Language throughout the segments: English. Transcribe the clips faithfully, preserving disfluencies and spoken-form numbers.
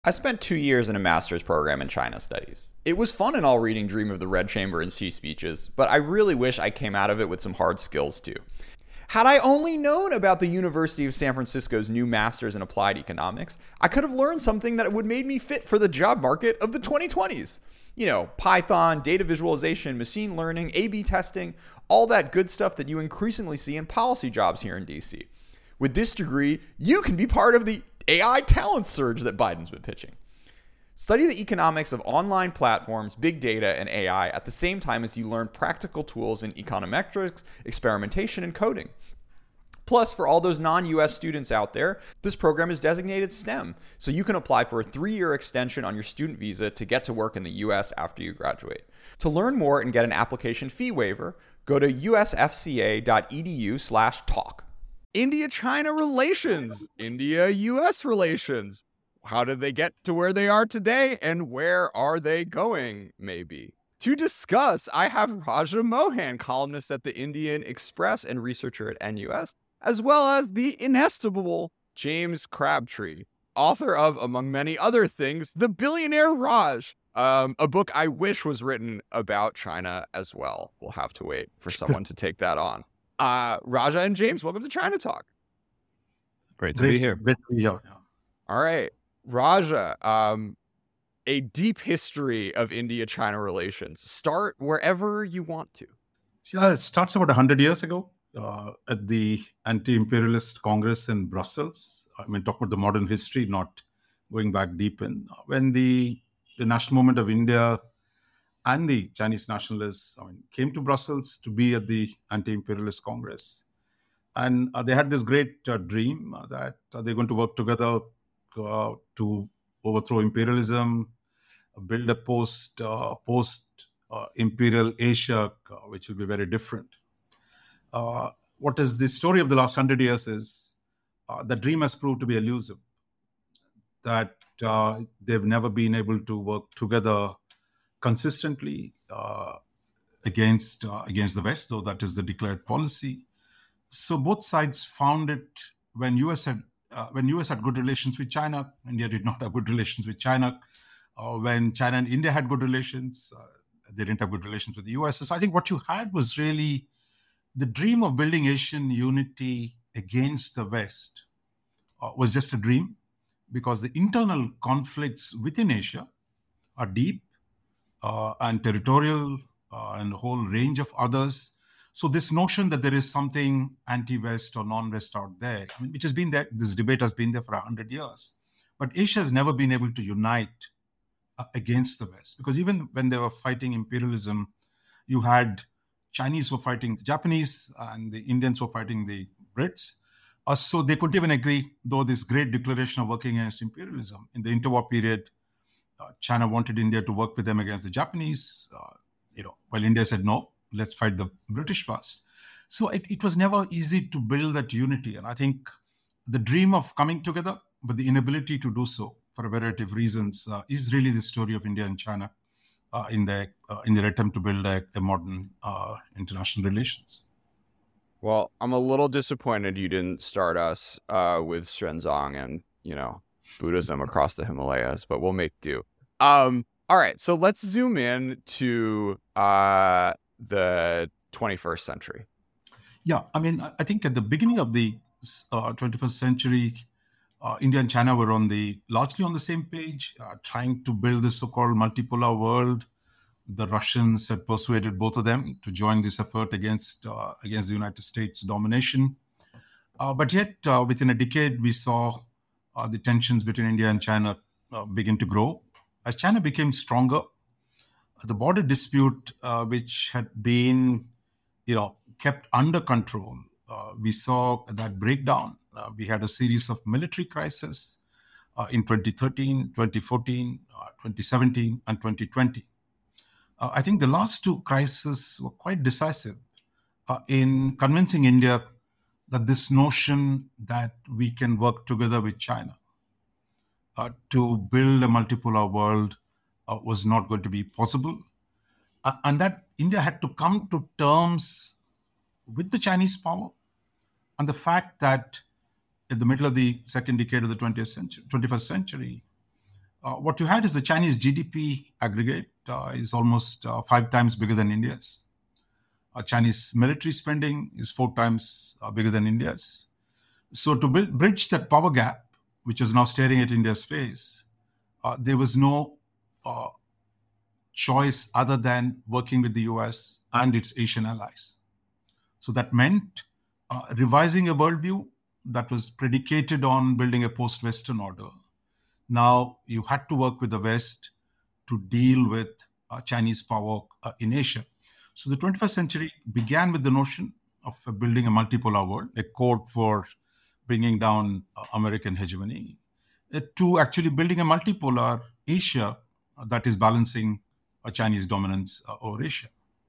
I spent two years in a master's program in China studies. It was fun and all reading Dream of the Red Chamber and Xi speeches, but I really wish I came out of it with some hard skills too. Had I only known about the University of San Francisco's new Masters in Applied Economics, I could have learned something that would made me fit for the job market of the twenty twenties. You know, Python, data visualization, machine learning, A B testing, all that good stuff that you increasingly see in policy jobs here in D C. With this degree, you can be part of the A I talent surge that Biden's been pitching. Study the economics of online platforms, big data, and A I at the same time as you learn practical tools in econometrics, experimentation, and coding. Plus, for all those non-U S students out there, this program is designated STEM, so you can apply for a three-year extension on your student visa to get to work in the U S after you graduate. To learn more and get an application fee waiver, go to usfca.edu slash talk. India-China relations, India-U S relations. How did they get to where they are today, and where are they going, maybe? To discuss, I have Raja Mohan, columnist at the Indian Express and researcher at N U S, as well as the inestimable James Crabtree, author of, among many other things, The Billionaire Raj, um, a book I wish was written about China as well. We'll have to wait for someone to take that on. Uh, Raja and James, welcome to China Talk. Great to Great, be here. Great to be here. All right. Raja, um, a deep history of India-China relations. Start wherever you want to. Yeah, it starts about one hundred years ago uh, at the Anti-Imperialist Congress in Brussels. I mean, talking about the modern history, not going back deep in. When the, the national movement of India and the Chinese nationalists I mean, came to Brussels to be at the Anti-Imperialist Congress. And uh, they had this great uh, dream uh, that uh, they're going to work together uh, to overthrow imperialism, uh, build a post, uh, post uh, imperial Asia, uh, which will be very different. Uh, what is the story of the last hundred years is uh, the dream has proved to be elusive, that uh, they've never been able to work together consistently uh, against uh, against the West, though that is the declared policy. So both sides found it when U S had uh, when U S had good relations with China, India did not have good relations with China. Uh, when China and India had good relations, uh, they didn't have good relations with the U S. So I think what you had was really the dream of building Asian unity against the West uh, was just a dream, because the internal conflicts within Asia are deep uh, and territorial uh, and a whole range of others. So this notion that there is something anti-West or non-West out there, I mean, which has been there, this debate has been there for one hundred years. But Asia has never been able to unite uh, against the West, because even when they were fighting imperialism, you had Chinese were fighting the Japanese and the Indians were fighting the Brits. Uh, so they couldn't even agree, though this great declaration of working against imperialism. In the interwar period, uh, China wanted India to work with them against the Japanese, uh, you know, while India said, no, let's fight the British first. So it, it was never easy to build that unity. And I think the dream of coming together, but the inability to do so for a variety of reasons, uh, is really the story of India and China uh, in, their, uh, in their attempt to build a, a modern uh, international relations. Well, I'm a little disappointed you didn't start us uh, with Xuanzang and, you know, Buddhism across the Himalayas, but we'll make do. Um, all right, so let's zoom in to uh, the twenty-first century. Yeah, I mean, I think at the beginning of the uh, twenty-first century, uh, India and China were on the largely on the same page, uh, trying to build the so-called multipolar world. The Russians had persuaded both of them to join this effort against uh, against the United States domination. Uh, but yet, uh, within a decade, we saw uh, the tensions between India and China uh, begin to grow. As China became stronger, the border dispute, uh, which had been, you know, kept under control, uh, we saw that breakdown. Uh, we had a series of military crises uh, in twenty thirteen, twenty fourteen, uh, twenty seventeen, and twenty twenty. Uh, I think the last two crises were quite decisive uh, in convincing India that this notion that we can work together with China uh, to build a multipolar world uh, was not going to be possible. Uh, and that India had to come to terms with the Chinese power and the fact that in the middle of the second decade of the twentieth century, twenty-first century, Uh, what you had is the Chinese G D P aggregate uh, is almost uh, five times bigger than India's. Uh, Chinese military spending is four times uh, bigger than India's. So to build, bridge that power gap, which is now staring at India's face, uh, there was no uh, choice other than working with the U S and its Asian allies. So that meant uh, revising a worldview that was predicated on building a post-Western order. Now you had to work with the West to deal with uh, Chinese power uh, in Asia. So the twenty-first century began with the notion of uh, building a multipolar world, a code for bringing down uh, American hegemony, uh, to actually building a multipolar Asia uh, that is balancing a Chinese dominance uh, over Asia.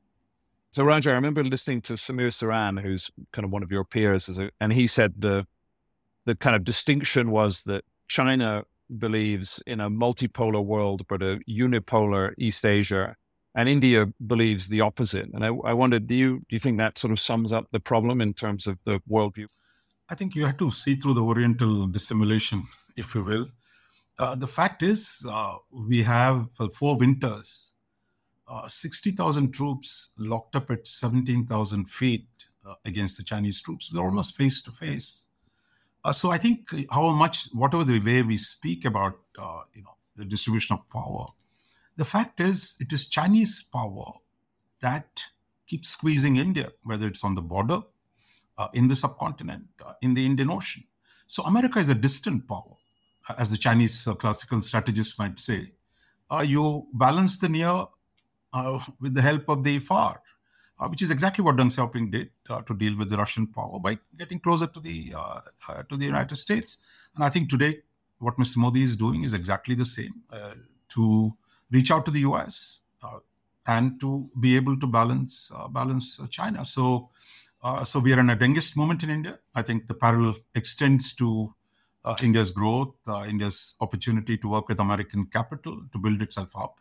So, Raja, I remember listening to Samir Saran, who's kind of one of your peers, as a, and he said the the kind of distinction was that China believes in a multipolar world, but a unipolar East Asia, and India believes the opposite. And I, I wondered, do you do you think that sort of sums up the problem in terms of the worldview? I think you have to see through the Oriental dissimulation, if you will. Uh, the fact is, uh, we have uh, four winters, uh, sixty thousand troops locked up at seventeen thousand feet uh, against the Chinese troops. They're almost face to face. Uh, so I think how much, whatever the way we speak about, uh, you know, the distribution of power, the fact is it is Chinese power that keeps squeezing India, whether it's on the border, uh, in the subcontinent, uh, in the Indian Ocean. So America is a distant power, as the Chinese uh, classical strategists might say. Uh, you balance the near uh, with the help of the far. Uh, which is exactly what Deng Xiaoping did uh, to deal with the Russian power by getting closer to the uh, uh, to the United States. And I think today what Mister Modi is doing is exactly the same, uh, to reach out to the U S uh, and to be able to balance uh, balance uh, China. So, uh, so we are in a Dengist moment in India. I think the parallel extends to uh, India's growth, uh, India's opportunity to work with American capital to build itself up.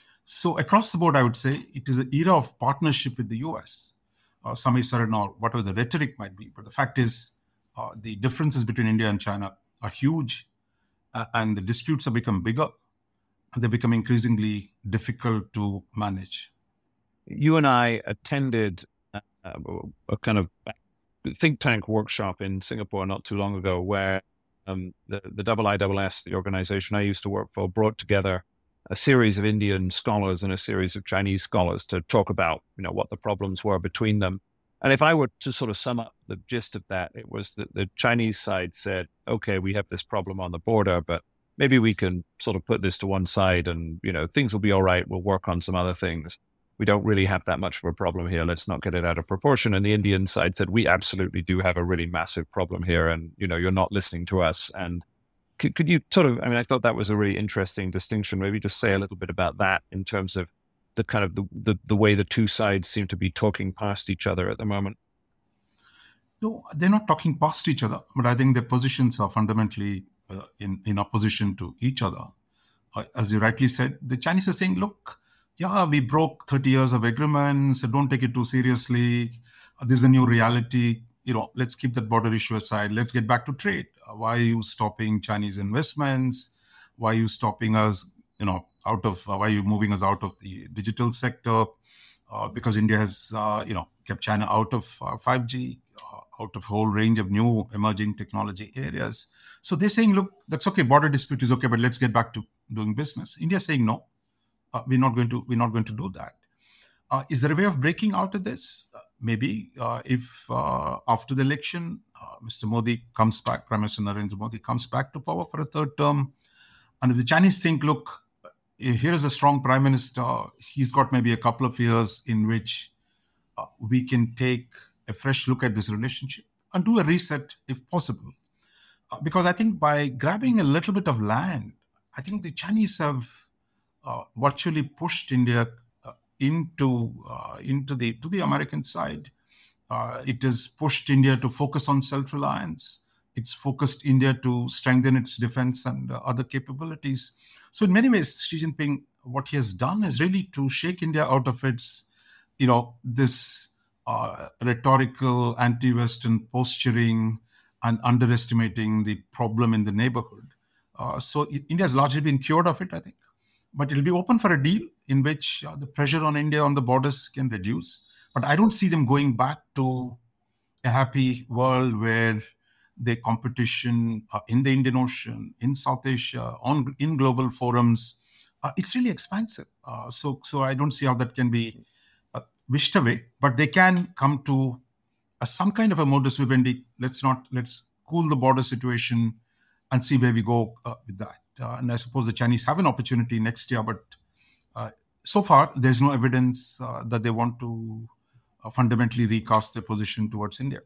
So across the board, I would say it is an era of partnership with the U S. Uh, Samir Saran, or whatever the rhetoric might be. But the fact is, uh, the differences between India and China are huge, uh, and the disputes have become bigger, and they become increasingly difficult to manage. You and I attended a, a kind of think tank workshop in Singapore not too long ago, where um, the, the I I S S, the organization I used to work for, brought together a series of Indian scholars and a series of Chinese scholars to talk about, you know, what the problems were between them. And if I were to sort of sum up the gist of that, it was that the Chinese side said, okay, we have this problem on the border, but maybe we can sort of put this to one side and, you know, things will be all right. We'll work on some other things. We don't really have that much of a problem here. Let's not get it out of proportion. And the Indian side said, we absolutely do have a really massive problem here. And, you know, you're not listening to us. And Could, could you sort of, I mean, I thought that was a really interesting distinction. Maybe just say a little bit about that in terms of the kind of the, the, the way the two sides seem to be talking past each other at the moment. No, they're not talking past each other, but I think their positions are fundamentally uh, in, in opposition to each other. Uh, as you rightly said, the Chinese are saying, look, yeah, we broke thirty years of agreements, so don't take it too seriously. Uh, there's a new reality. You know, let's keep that border issue aside. Let's get back to trade. Uh, why are you stopping Chinese investments? Why are you stopping us, you know, out of, uh, why are you moving us out of the digital sector? Uh, because India has, uh, you know, kept China out of uh, five G, uh, out of a whole range of new emerging technology areas. So they're saying, look, that's okay. Border dispute is okay, but let's get back to doing business. India's saying, no, uh, we're not going to, we're not going to do that. Uh, is there a way of breaking out of this? Uh, maybe uh, if uh, after the election, uh, Mister Modi comes back, Prime Minister Narendra Modi comes back to power for a third term, and if the Chinese think, look, here is a strong prime minister, he's got maybe a couple of years in which uh, we can take a fresh look at this relationship and do a reset if possible. Uh, because I think by grabbing a little bit of land, I think the Chinese have uh, virtually pushed India into uh, into the to the American side. Uh, it has pushed India to focus on self-reliance. It's focused India to strengthen its defense and uh, other capabilities. So in many ways, Xi Jinping, what he has done is really to shake India out of its, you know, this uh, rhetorical anti-Western posturing and underestimating the problem in the neighborhood. Uh, so I- India has largely been cured of it, I think. But it'll be open for a deal in which uh, the pressure on India on the borders can reduce. But I don't see them going back to a happy world where the competition uh, in the Indian Ocean, in South Asia, on in global forums, uh, it's really expansive. Uh, so, so I don't see how that can be uh, wished away. But they can come to uh, some kind of a modus vivendi. Let's not let's cool the border situation and see where we go uh, with that. Uh, and I suppose the Chinese have an opportunity next year, but uh, so far there's no evidence uh, that they want to uh, fundamentally recast their position towards India.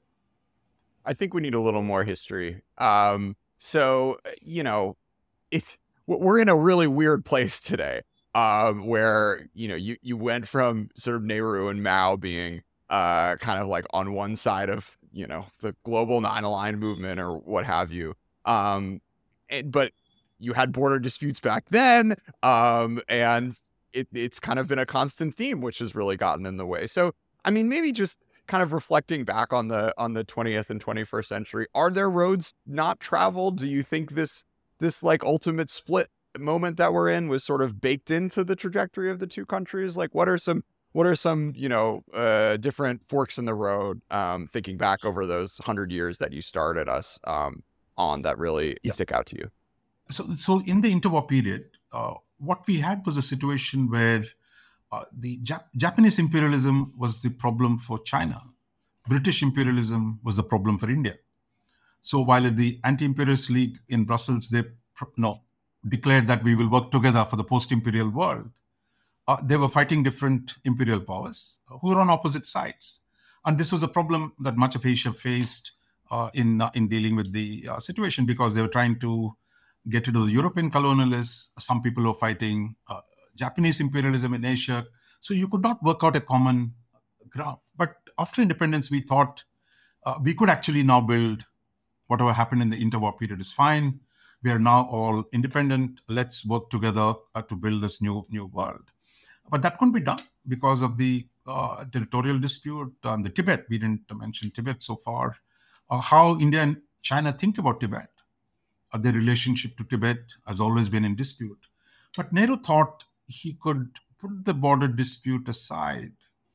I think we need a little more history. Um, so, you know, it's, we're in a really weird place today, um, where, you know, you, you went from sort of Nehru and Mao being uh, kind of like on one side of, you know, the global non-aligned movement or what have you. Um, and, but you had border disputes back then, um, and it, it's kind of been a constant theme, which has really gotten in the way. So, I mean, maybe just kind of reflecting back on the on the twentieth and twenty-first century, are there roads not traveled? Do you think this this like ultimate split moment that we're in was sort of baked into the trajectory of the two countries? Like, what are some what are some you know uh, different forks in the road? Um, thinking back over those hundred years that you started us um, on, that really Yeah. stick out to you. So, so in the interwar period, uh, what we had was a situation where uh, the Jap- Japanese imperialism was the problem for China. British imperialism was the problem for India. So while at the Anti-Imperialist League in Brussels, they pro- no, declared that we will work together for the post-imperial world, uh, they were fighting different imperial powers uh, who were on opposite sides. And this was a problem that much of Asia faced uh, in, uh, in dealing with the uh, situation, because they were trying to get rid of the European colonialists. Some people were fighting uh, Japanese imperialism in Asia. So you could not work out a common ground. But after independence, we thought uh, we could actually now build whatever happened in the interwar period is fine. We are now all independent. Let's work together uh, to build this new new world. But that couldn't be done because of the uh, territorial dispute on the Tibet. We didn't mention Tibet so far. Uh, how India and China think about Tibet. Uh, their relationship to Tibet has always been in dispute. But Nehru thought he could put the border dispute aside,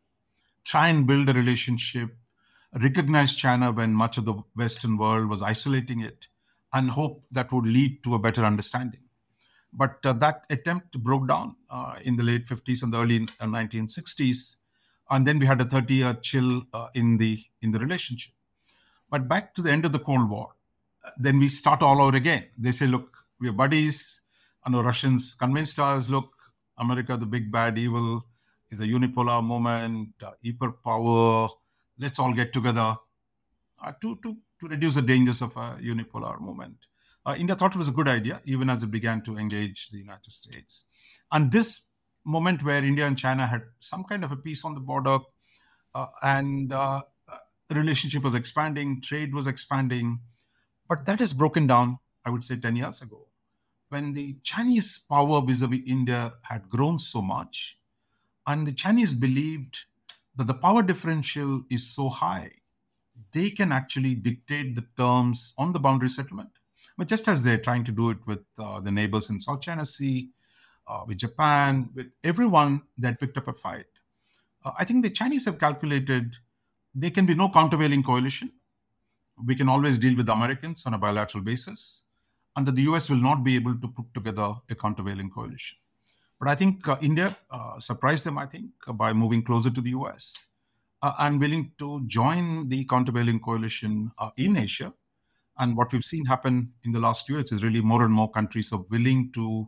try and build a relationship, recognize China when much of the Western world was isolating it, and hope that would lead to a better understanding. But uh, that attempt broke down uh, in the late fifties and the early uh, nineteen sixties. And then we had a thirty-year chill uh, in the in the relationship. But back to the end of the Cold War, then we start all over again. They say, look, we're buddies. I know Russians convinced us, look, America, the big bad evil, is a unipolar moment, uh, hyperpower. Let's all get together uh, to, to, to reduce the dangers of a unipolar moment. Uh, India thought it was a good idea, even as it began to engage the United States. And this moment where India and China had some kind of a peace on the border, uh, and uh, the relationship was expanding, trade was expanding, but that is broken down, I would say, ten years ago, when the Chinese power vis-a-vis India had grown so much, and the Chinese believed that the power differential is so high, they can actually dictate the terms on the boundary settlement. But just as they're trying to do it with uh, the neighbors in South China Sea, uh, with Japan, with everyone that picked up a fight, uh, I think the Chinese have calculated there can be no countervailing coalition. We can always deal with the Americans on a bilateral basis, and that the U S will not be able to put together a countervailing coalition. But I think uh, India uh, surprised them, I think, uh, by moving closer to the U S uh, and willing to join the countervailing coalition uh, in Asia. And what we've seen happen in the last years is really more and more countries are willing to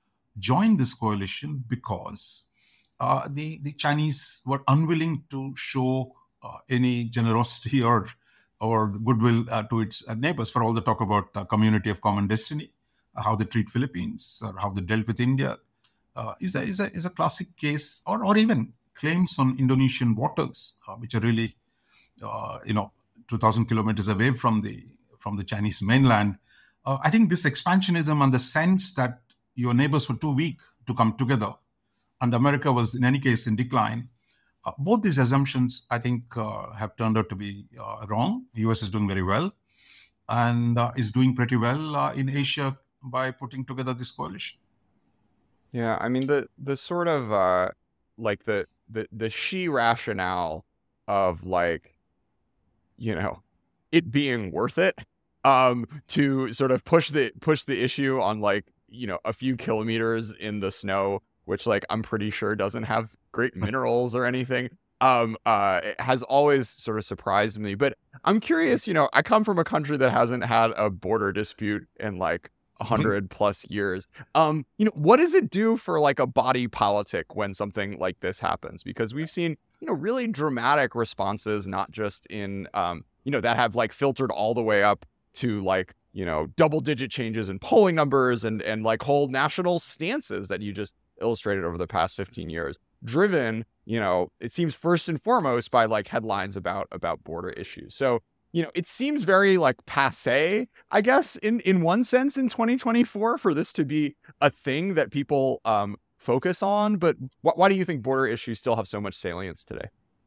join this coalition because uh, the, the Chinese were unwilling to show uh, any generosity or or goodwill uh, to its uh, neighbors. For all the talk about uh, community of common destiny, uh, how they treat Philippines, or how they dealt with India, uh, is, a, is, a, is a classic case, or, or even claims on Indonesian waters, uh, which are really, uh, you know, two thousand kilometers away from the from the Chinese mainland. Uh, I think this expansionism and the sense that your neighbors were too weak to come together, and America was in any case in decline, Uh, both these assumptions, I think, uh, have turned out to be uh, wrong. The U S is doing very well and uh, is doing pretty well uh, in Asia by putting together this coalition. Yeah, I mean the the sort of uh like the the the Xi rationale of like, you know, it being worth it um to sort of push the push the issue on like, you know, a few kilometers in the snow, which like I'm pretty sure doesn't have great minerals or anything. Um uh it has always sort of surprised me. But I'm curious, you know, I come from a country that hasn't had a border dispute in like a hundred plus years. Um, you know, what does it do for like a body politic when something like this happens? Because we've seen, you know, really dramatic responses, not just in, um, you know, that have like filtered all the way up to like, you know, double digit changes in polling numbers and, and like whole national stances that you just illustrated over the past fifteen years, driven, you know, it seems first and foremost by like headlines about, about border issues. So, you know, it seems very like passé, I guess, in, in one sense in twenty twenty-four for this to be a thing that people um, focus on. But wh- why do you think border issues still have so much salience today?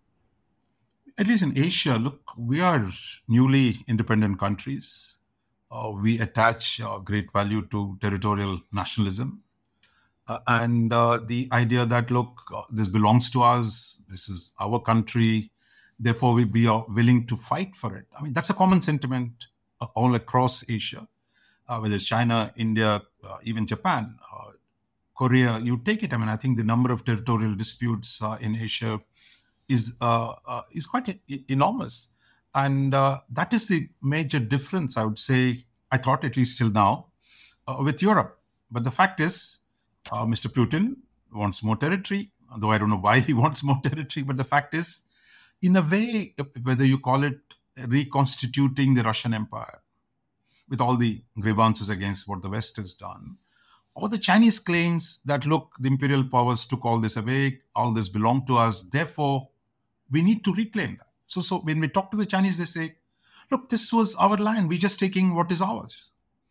At least in Asia, look, we are newly independent countries. Uh, we attach uh, great value to territorial nationalism. Uh, and uh, the idea that, look, uh, this belongs to us, this is our country, therefore we be uh, willing to fight for it. I mean, that's a common sentiment uh, all across Asia, uh, whether it's China, India, uh, even Japan, uh, Korea, you take it. I mean, I think the number of territorial disputes uh, in Asia is uh, uh, is quite e- enormous. And uh, that is the major difference, I would say, I thought at least till now, uh, with Europe. But the fact is, uh, Mister Putin wants more territory, though I don't know why he wants more territory. But the fact is, in a way, whether you call it reconstituting the Russian Empire, with all the grievances against what the West has done, or the Chinese claims that, look, the imperial powers took all this away, all this belonged to us, therefore, we need to reclaim that. So, so when we talk to the Chinese, they say, look, this was our land, we're just taking what is ours.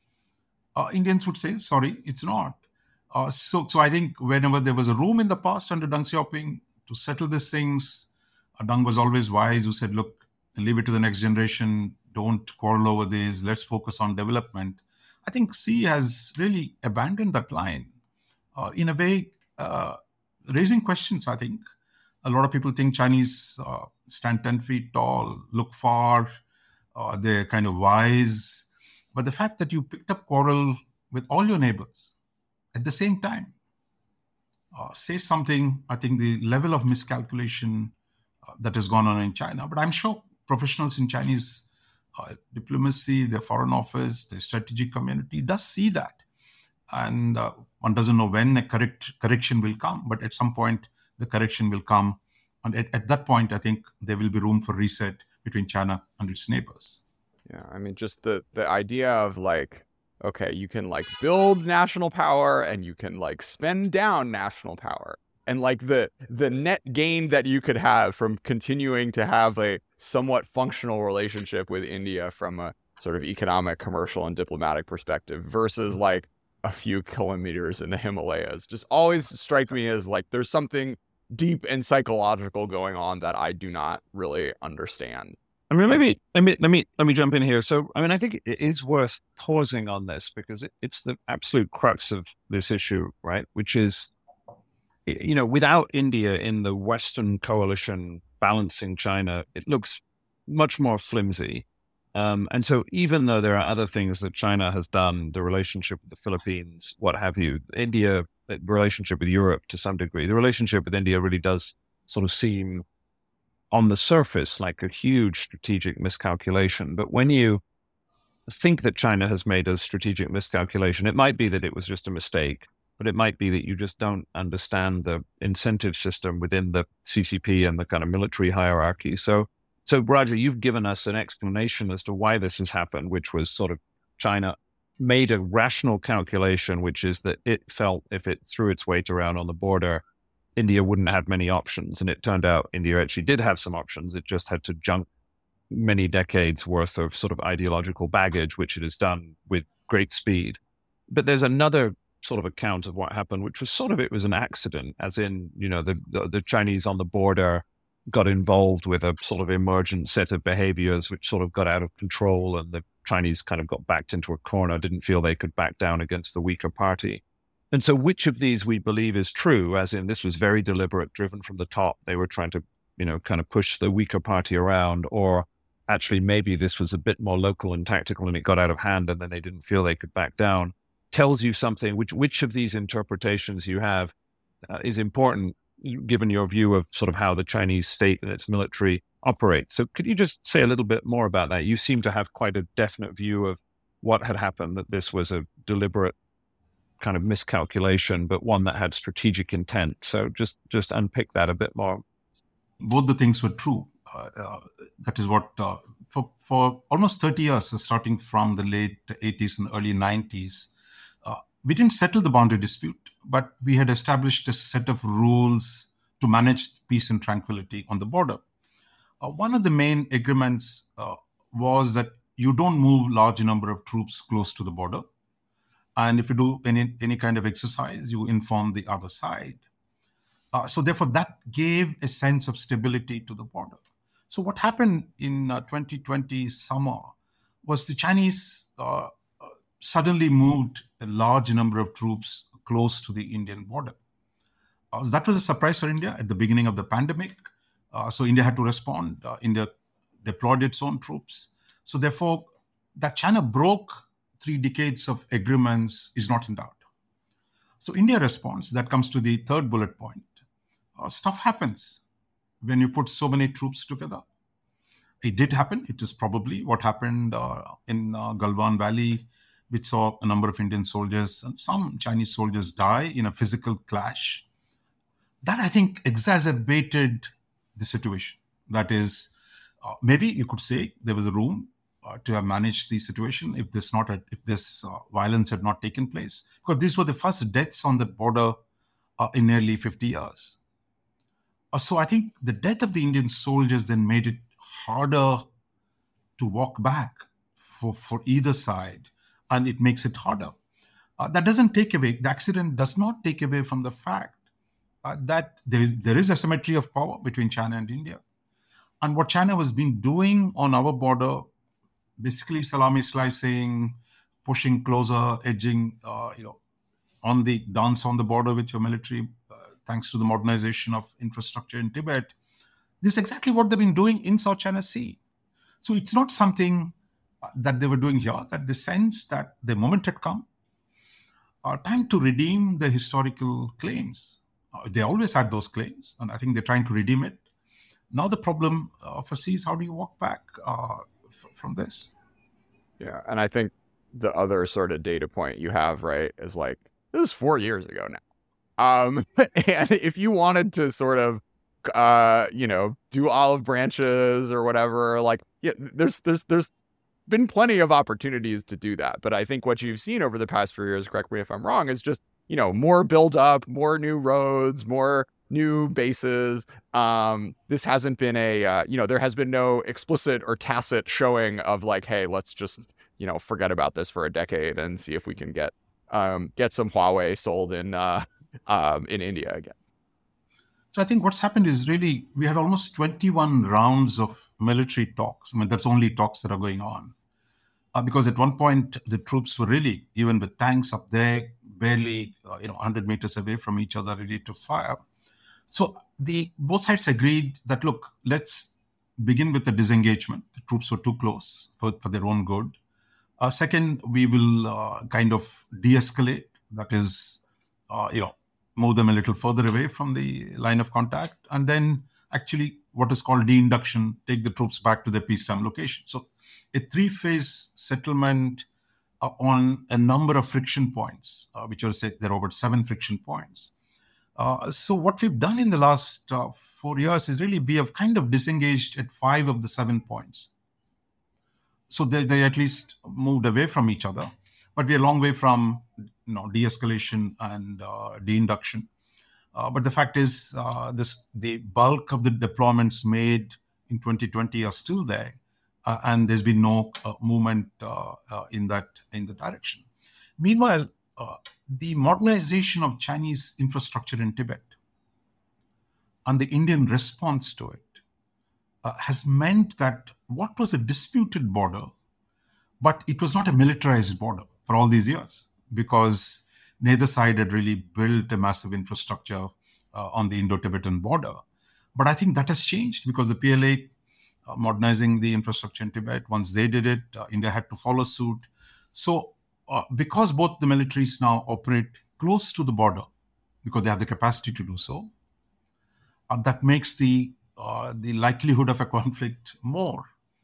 Uh, Indians would say, sorry, it's not. Uh, so, so I think whenever there was a room in the past under Deng Xiaoping to settle these things, uh, Deng was always wise, who said, look, leave it to the next generation, don't quarrel over this, let's focus on development. I think Xi has really abandoned that line. Uh, in a way, uh, raising questions, I think. A lot of people think Chinese uh, stand ten feet tall, look far, uh, they're kind of wise. But the fact that you picked up quarrel with all your neighbors at the same time uh, says something, I think, the level of miscalculation uh, that has gone on in China. But I'm sure professionals in Chinese uh, diplomacy, their foreign office, their strategic community does see that. And uh, one doesn't know when a correct correction will come, but at some point, the correction will come. And at, at that point, I think there will be room for reset between China and its neighbors. Yeah, I mean, just the, the idea of like, okay, you can like build national power and you can like spend down national power. And like the the net gain that you could have from continuing to have a somewhat functional relationship with India from a sort of economic, commercial, and diplomatic perspective versus like a few kilometers in the Himalayas just always strikes me as like there's something deep and psychological going on that I do not really understand. I mean, maybe let me let me let me jump in here. So, I mean, I think it is worth pausing on this because it, it's the absolute crux of this issue, right? Which is, you know, without India in the Western coalition balancing China, it looks much more flimsy. Um, and so, even though there are other things that China has done, the relationship with the Philippines, what have you, India, the relationship with Europe to some degree, the relationship with India really does sort of seem on the surface like a huge strategic miscalculation. But when you think that China has made a strategic miscalculation, it might be that it was just a mistake, but it might be that you just don't understand the incentive system within the C C P and the kind of military hierarchy. So, so Raja, you've given us an explanation as to why this has happened, which was sort of China made a rational calculation, which is that it felt if it threw its weight around on the border, India wouldn't have many options. And it turned out India actually did have some options. It just had to junk many decades worth of sort of ideological baggage, which it has done with great speed. But there's another sort of account of what happened, which was sort of, it was an accident, as in, you know, the, the, the Chinese on the border got involved with a sort of emergent set of behaviors, which sort of got out of control, and the Chinese kind of got backed into a corner, didn't feel they could back down against the weaker party. And so which of these we believe is true, as in this was very deliberate, driven from the top. They were trying to, you know, kind of push the weaker party around, or actually maybe this was a bit more local and tactical and it got out of hand and then they didn't feel they could back down, tells you something. Which, which of these interpretations you have uh, is important, given your view of sort of how the Chinese state and its military operate. So could you just say a little bit more about that? You seem to have quite a definite view of what had happened, that this was a deliberate kind of miscalculation, but one that had strategic intent. So just, just unpick that a bit more. Both the things were true. Uh, uh, that is what, uh, for, for almost thirty years, uh, starting from the late eighties and early nineties, uh, we didn't settle the boundary dispute, but we had established a set of rules to manage peace and tranquility on the border. Uh, one of the main agreements uh, was that you don't move large number of troops close to the border. And if you do any, any kind of exercise, you inform the other side. Uh, so therefore, that gave a sense of stability to the border. So what happened in uh, twenty twenty summer was the Chinese uh, suddenly moved a large number of troops close to the Indian border. Uh, that was a surprise for India at the beginning of the pandemic. Uh, so India had to respond. Uh, India deployed its own troops. So therefore, that China broke three decades of agreements is not in doubt. So India responds. That comes to the third bullet point. Uh, stuff happens when you put so many troops together. It did happen. It is probably what happened uh, in uh, Galwan Valley, which saw a number of Indian soldiers and some Chinese soldiers die in a physical clash. That, I think, exacerbated the situation. That is, uh, maybe you could say there was a room uh, to have managed the situation if this not had, if this uh, violence had not taken place, because these were the first deaths on the border uh, in nearly fifty years. Uh, so I think the death of the Indian soldiers then made it harder to walk back for, for either side, and it makes it harder. Uh, that doesn't take away, the accident does not take away from the fact uh, that there is, there is asymmetry of power between China and India. And what China was been doing on our border, basically salami slicing, pushing closer, edging, uh, you know, on the dance on the border with your military, uh, thanks to the modernization of infrastructure in Tibet. This is exactly what they've been doing in South China Sea. So it's not something uh, that they were doing here, that the sense that the moment had come, uh, time to redeem the historical claims. Uh, they always had those claims, and I think they're trying to redeem it. Now the problem uh, for sea is how do you walk back uh, f- from this? Yeah, and I think the other sort of data point you have, right, is like, this is four years ago now. Um, and if you wanted to sort of, uh, you know, do olive branches or whatever, like, yeah, there's, there's, there's been plenty of opportunities to do that. But I think what you've seen over the past few years, correct me if I'm wrong, is just, you know, more build up, more new roads, more new bases. Um, this hasn't been a, uh, you know, there has been no explicit or tacit showing of like, hey, let's just, you know, forget about this for a decade and see if we can get, um, get some Huawei sold in, uh, um, in India again. So I think what's happened is really, we had almost twenty-one rounds of military talks. I mean, that's only talks that are going on. Uh, because at one point, the troops were really, even with tanks up there, barely, uh, you know, one hundred meters away from each other, ready to fire. So the both sides agreed that, look, let's begin with the disengagement. The troops were too close for, for their own good. Uh, second, we will uh, kind of de-escalate. That is, uh, you know, move them a little further away from the line of contact. And then actually what is called de-induction, take the troops back to their peacetime location. So a three-phase settlement uh, on a number of friction points, uh, which are, say, there are about seven friction points. Uh, so what we've done in the last uh, four years is really we have kind of disengaged at five of the seven points. So they, they at least moved away from each other, but we're a long way from, you know, de-escalation and uh, de-induction. Uh, but the fact is, uh, this the bulk of the deployments made in twenty twenty are still there, uh, and there's been no uh, movement uh, uh, in that in the direction. Meanwhile, uh, the modernization of Chinese infrastructure in Tibet and the Indian response to it uh, has meant that what was a disputed border But it was not a militarized border for all these years because neither side had really built a massive infrastructure uh, on the Indo-Tibetan border. But I think that has changed because the P L A uh, modernizing the infrastructure in Tibet, once they did it, uh, India had to follow suit. So uh, because both the militaries now operate close to the border, because they have the capacity to do so, uh, that makes the uh, the likelihood of a conflict more.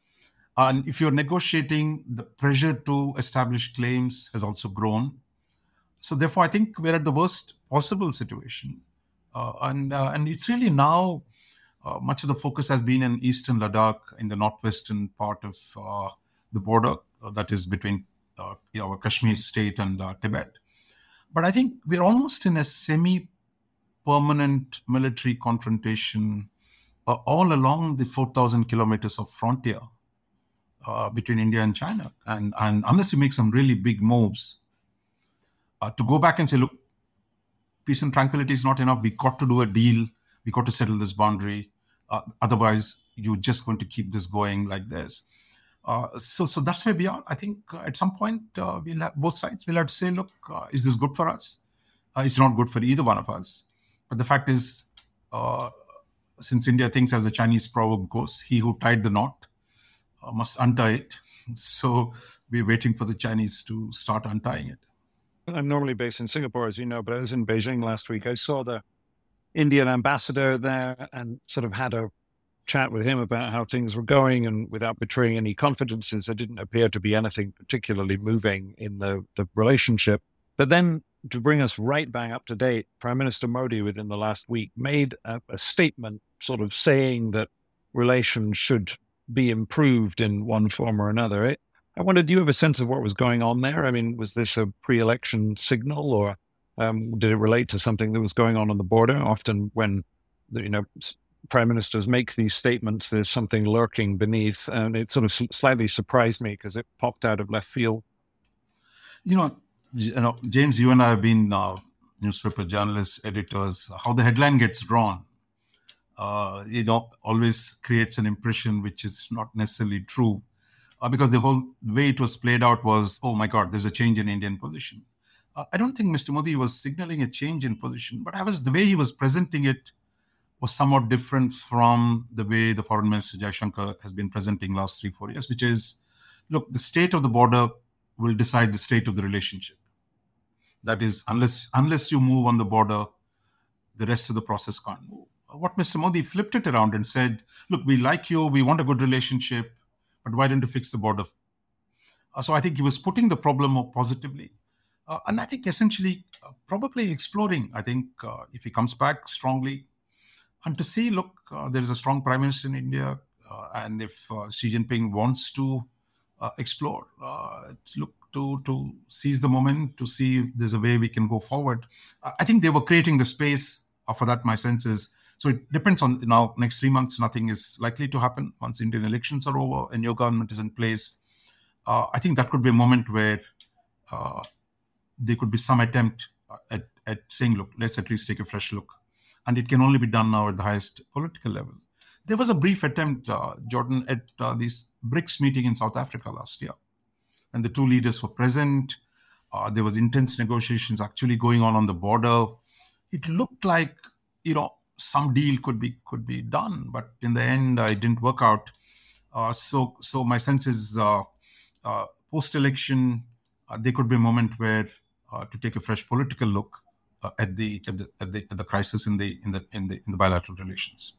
And if you're negotiating, the pressure to establish claims has also grown. So therefore, I think we're at the worst possible situation. Uh, and, uh, and it's really now, uh, much of the focus has been in eastern Ladakh, in the northwestern part of uh, the border, uh, that is between uh, you know, Kashmir state and uh, Tibet. But I think we're almost in a semi-permanent military confrontation uh, all along the four thousand kilometers of frontier uh, between India and China. And, and unless you make some really big moves, uh, to go back and say, look, peace and tranquility is not enough. We got to do a deal. We got to settle this boundary. Uh, otherwise, you're just going to keep this going like this. Uh, so, so that's where we are. I think uh, at some point, uh, we'll have, both sides will have to say, look, uh, is this good for us? Uh, it's not good for either one of us. But the fact is, uh, since India thinks, as the Chinese proverb goes, he who tied the knot uh, must untie it. So we're waiting for the Chinese to start untying it. I'm normally based in Singapore, as you know, but I was in Beijing last week. I saw the Indian ambassador there and sort of had a chat with him about how things were going, and without betraying any confidences, there didn't appear to be anything particularly moving in the, the relationship. But then, to bring us right back up to date, Prime Minister Modi within the last week made a, a statement sort of saying that relations should be improved in one form or another. It, I wondered, do you have a sense of what was going on there? I mean, was this a pre-election signal, or um, did it relate to something that was going on on the border? Often when, you know, prime ministers make these statements, there's something lurking beneath, and it sort of slightly surprised me because it popped out of left field. You know, you know, James, you and I have been uh, newspaper journalists, editors. How the headline gets drawn, uh, you know, always creates an impression which is not necessarily true. Uh, because the whole way it was played out was, oh my God, there's a change in Indian position. Uh, I don't think Mister Modi was signaling a change in position, but I was the way he was presenting it was somewhat different from the way the Foreign Minister Jaishankar has been presenting last three, four years, which is, look, the state of the border will decide the state of the relationship. That is, unless unless you move on the border, the rest of the process can't move. What Mister Modi flipped it around and said, look, we like you, we want a good relationship, but why don't you fix the border? Uh, so I think he was putting the problem more positively. Uh, and I think essentially uh, probably exploring, I think uh, if he comes back strongly, and to see, look, uh, there is a strong prime minister in India. Uh, and if uh, Xi Jinping wants to uh, explore, uh, look to, to seize the moment, to see if there's a way we can go forward. Uh, I think they were creating the space uh, for that, my sense is. So it depends on, now, next three months, nothing is likely to happen. Once Indian elections are over, a new government is in place. Uh, I think that could be a moment where uh, there could be some attempt at, at saying, look, let's at least take a fresh look. And it can only be done now at the highest political level. There was a brief attempt, uh, Jordan, at uh, this BRICS meeting in South Africa last year. And the two leaders were present. Uh, there was intense negotiations actually going on on the border. It looked like, you know, some deal could be could be done, but in the end, uh, it didn't work out. Uh, so, so my sense is, uh, uh, post-election, uh, there could be a moment where uh, to take a fresh political look uh, at the at the at the, at the crisis in the in the in the in the bilateral relations.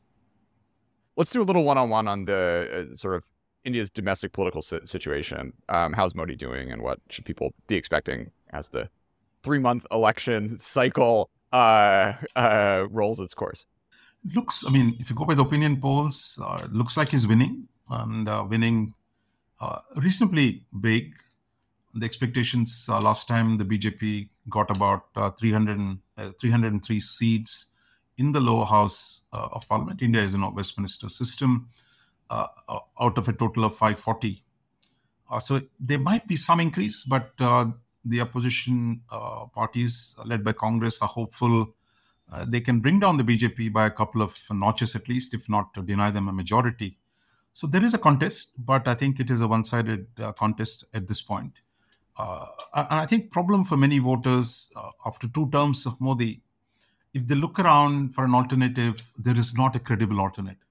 Let's do a little one-on-one on the uh, sort of India's domestic political si- situation. Um, how's Modi doing, and what should people be expecting as the three-month election cycle uh, uh, rolls its course? Looks, I mean, if you go by the opinion polls, uh, looks like he's winning, and uh, winning uh, reasonably big. The expectations uh, last time the B J P got about uh, three hundred, uh, three hundred three seats in the lower house uh, of Parliament. India is in a Westminster system uh, out of a total of five forty. Uh, so there might be some increase, but uh, the opposition uh, parties led by Congress are hopeful uh, they can bring down the B J P by a couple of notches at least, if not to deny them a majority. So there is a contest, but I think it is a one-sided uh, contest at this point. Uh, and I think problem for many voters uh, after two terms of Modi, if they look around for an alternative, there is not a credible alternative.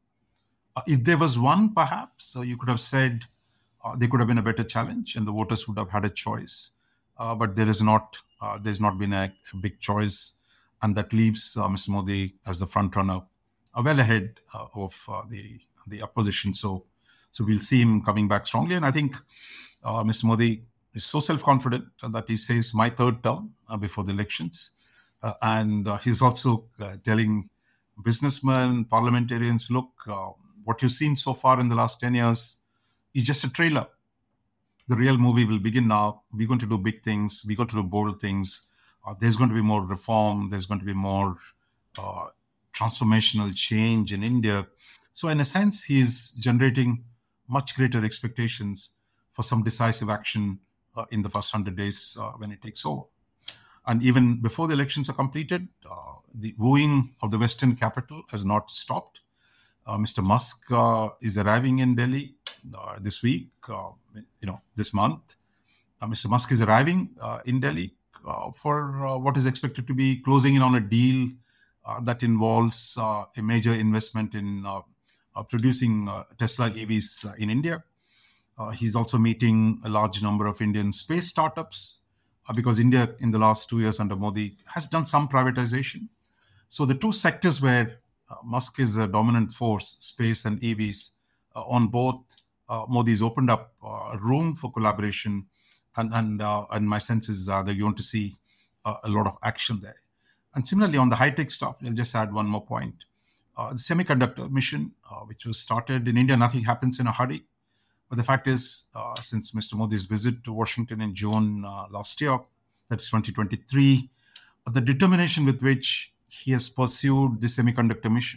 Uh, if there was one, perhaps, uh, you could have said uh, there could have been a better challenge and the voters would have had a choice. Uh, but there is not, uh, there's not been a, a big choice. And that leaves uh, Mister Modi as the front runner, uh, well ahead uh, of uh, the, the opposition. So, so we'll see him coming back strongly. And I think uh, Mister Modi is so self-confident that he says my third term uh, before the elections. Uh, and uh, he's also uh, telling businessmen, parliamentarians, look, uh, what you've seen so far in the last ten years is just a trailer. The real movie will begin now. We're going to do big things. We're going to do bold things. Uh, there's going to be more reform. There's going to be more uh, transformational change in India. So in a sense, he's generating much greater expectations for some decisive action uh, in the first one hundred days uh, when it takes over. And even before the elections are completed, uh, the wooing of the Western capital has not stopped. Uh, Mister Musk uh, is arriving in Delhi uh, this week, uh, you know, this month. Uh, Mister Musk is arriving uh, in Delhi uh, for uh, what is expected to be closing in on a deal uh, that involves uh, a major investment in uh, uh, producing uh, Tesla E Vs uh, in India. Uh, he's also meeting a large number of Indian space startups uh, because India in the last two years under Modi has done some privatization. So the two sectors where uh, Musk is a dominant force, space and E Vs, uh, on both, uh, Modi's opened up uh, room for collaboration. And and, uh, and my sense is uh, they're going to see uh, a lot of action there. And similarly, on the high-tech stuff, I'll just add one more point. Uh, the semiconductor mission, uh, which was started in India, nothing happens in a hurry. But the fact is, uh, since Mister Modi's visit to Washington in June uh, last year, that's twenty twenty-three, uh, the determination with which he has pursued the semiconductor mission.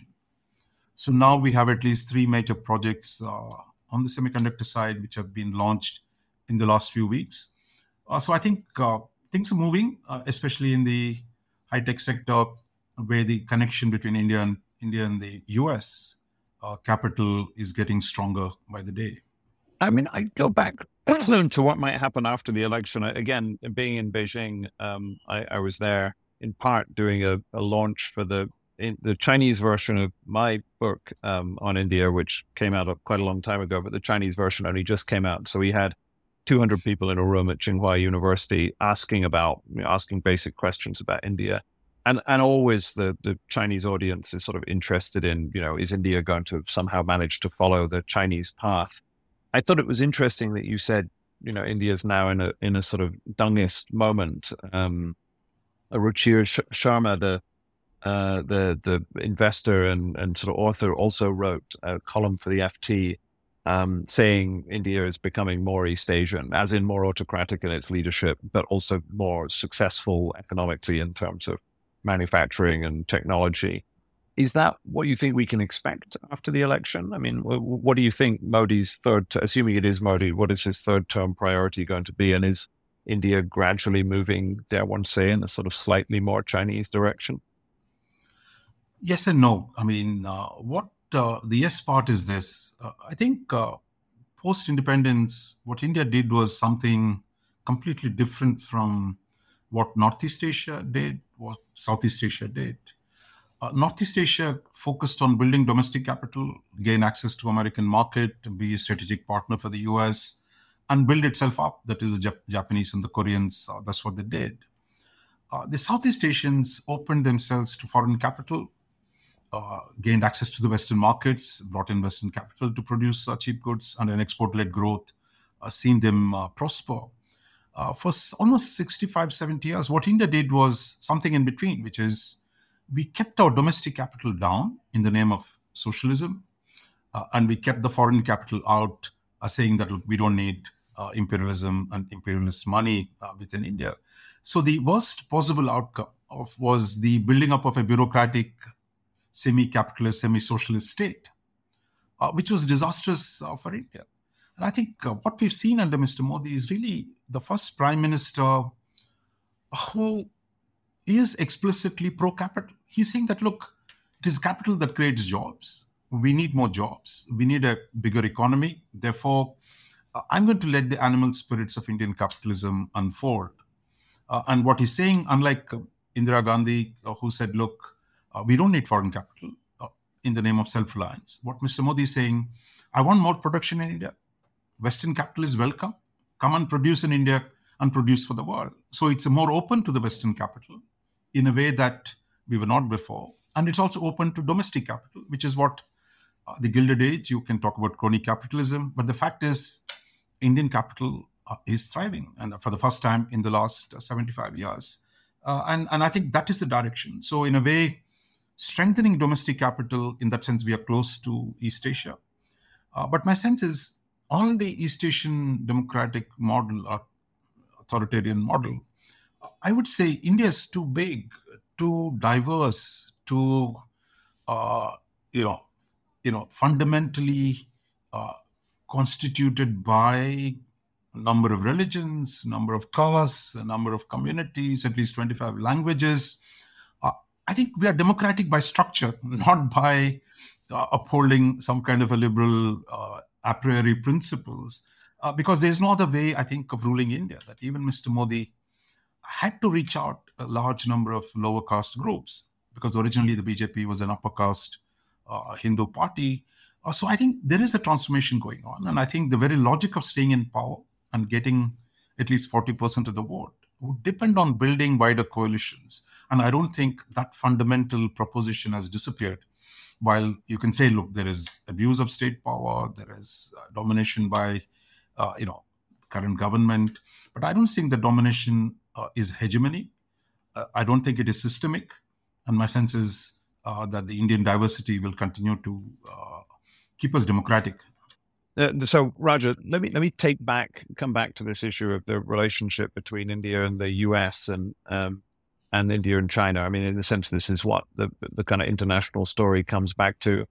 So now we have at least three major projects uh, on the semiconductor side, which have been launched in the last few weeks. Uh, so I think uh, things are moving, uh, especially in the high-tech sector, where the connection between India and India and the U S uh, capital is getting stronger by the day. I mean, I go back to what might happen after the election. Again, being in Beijing, um, I, I was there in part doing a, a launch for the in, the Chinese version of my book um, on India, which came out a, quite a long time ago, but the Chinese version only just came out. So we had two hundred people in a room at Tsinghua University asking about, you know, asking basic questions about India. And and always the, the Chinese audience is sort of interested in, you know, is India going to somehow manage to follow the Chinese path? I thought it was interesting that you said, you know, India is now in a in a sort of dungest moment. Um, Ruchir Sharma, the uh, the the investor and, and sort of author, also wrote a column for the F T um, saying India is becoming more East Asian, as in more autocratic in its leadership, but also more successful economically in terms of manufacturing and technology. Is that what you think we can expect after the election? I mean, what do you think Modi's third, assuming it is Modi, what is his third term priority going to be? And is India gradually moving, dare one say, in a sort of slightly more Chinese direction? Yes and no. I mean, uh, what uh, the yes part is this. Uh, I think uh, post-independence, what India did was something completely different from what Northeast Asia did, what Southeast Asia did. Uh, Northeast Asia focused on building domestic capital, gain access to American market, be a strategic partner for the U S, and build itself up. That is the Jap- Japanese and the Koreans. Uh, that's what they did. Uh, the Southeast Asians opened themselves to foreign capital, uh, gained access to the Western markets, brought in Western capital to produce uh, cheap goods, and an export-led growth uh, seen them uh, prosper. Uh, for s- almost sixty-five, seventy years, what India did was something in between, which is we kept our domestic capital down in the name of socialism, uh, and we kept the foreign capital out, uh, saying that, look, we don't need uh, imperialism and imperialist money uh, within India. So the worst possible outcome of was the building up of a bureaucratic, semi-capitalist, semi-socialist state, uh, which was disastrous uh, for India. And I think uh, what we've seen under Mister Modi is really the first prime minister who is explicitly pro-capital. He's saying that, look, it is capital that creates jobs. we need more jobs. We need a bigger economy. Therefore, uh, I'm going to let the animal spirits of Indian capitalism unfold. Uh, and what he's saying, unlike uh, Indira Gandhi, uh, who said, look, uh, we don't need foreign capital uh, in the name of self-reliance. What Mister Modi is saying, I want more production in India. Western capital is welcome. Come and produce in India and produce for the world. So it's more open to the Western capital in a way that we were not before. And it's also open to domestic capital, which is what uh, the Gilded Age, you can talk about crony capitalism. But the fact is, Indian capital uh, is thriving, and for the first time in the last uh, seventy-five years. Uh, and, and I think that is the direction. So in a way, strengthening domestic capital, in that sense, we are close to East Asia. Uh, but my sense is all the East Asian democratic model or authoritarian model, I would say India is too big, too diverse, too, uh, you know, you know, fundamentally uh, constituted by a number of religions, number of castes, a number of communities, at least twenty-five languages. Uh, I think we are democratic by structure, not by uh, upholding some kind of a liberal uh, a priori principles, uh, because there's no other way, I think, of ruling India, that even Mister Modi had to reach out a large number of lower caste groups, because originally the B J P was an upper caste uh, Hindu party. Uh, so I think there is a transformation going on. And I think the very logic of staying in power and getting at least forty percent of the vote would depend on building wider coalitions. And I don't think that fundamental proposition has disappeared. While you can say, look, there is abuse of state power, there is uh, domination by, uh, you know, current government, but I don't think the domination uh, is hegemony. Uh, I don't think it is systemic. And my sense is uh, that the Indian diversity will continue to uh, keep us democratic. Uh, so, Raja, let me let me take back, come back to this issue of the relationship between India and the U S and um, and India and China. I mean, in a sense, this is what the the kind of international story comes back to.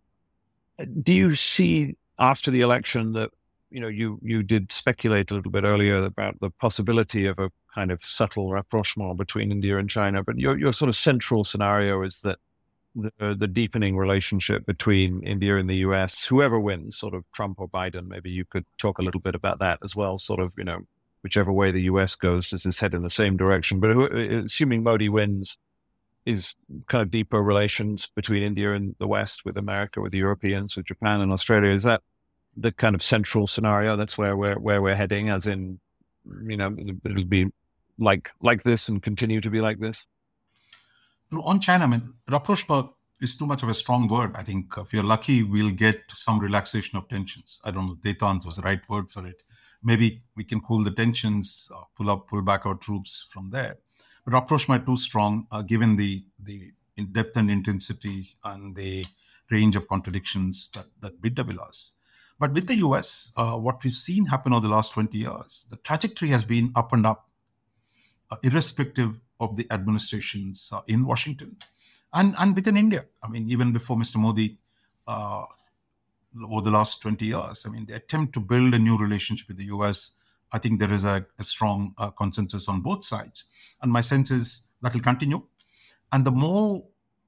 Do you see after the election that, you know, you you did speculate a little bit earlier about the possibility of a kind of subtle rapprochement between India and China, but your your sort of central scenario is that the the deepening relationship between India and the U S, whoever wins, sort of Trump or Biden, maybe you could talk a little bit about that as well, sort of, you know, whichever way the U S goes, does this head in the same direction? But assuming Modi wins, is kind of deeper relations between India and the West, with America, with the Europeans, with Japan and Australia, is that the kind of central scenario? That's where we're where we're heading, as in, you know, it'll be like like this and continue to be like this? On China, I mean, rapprochement is too much of a strong word. I think if you're lucky, we'll get some relaxation of tensions. I don't know, détente was the right word for it. Maybe we can cool the tensions, uh, pull up, pull back our troops from there. But rapprochement too strong, uh, given the the depth and intensity and the range of contradictions that, that B W has. But with the U S, uh, what we've seen happen over the last twenty years, the trajectory has been up and up, uh, irrespective of the administrations uh, in Washington and, and within India. I mean, even before Mister Modi, uh, over the last twenty years, I mean, the attempt to build a new relationship with the U S, I think there is a, a strong uh, consensus on both sides. And my sense is that will continue. And the more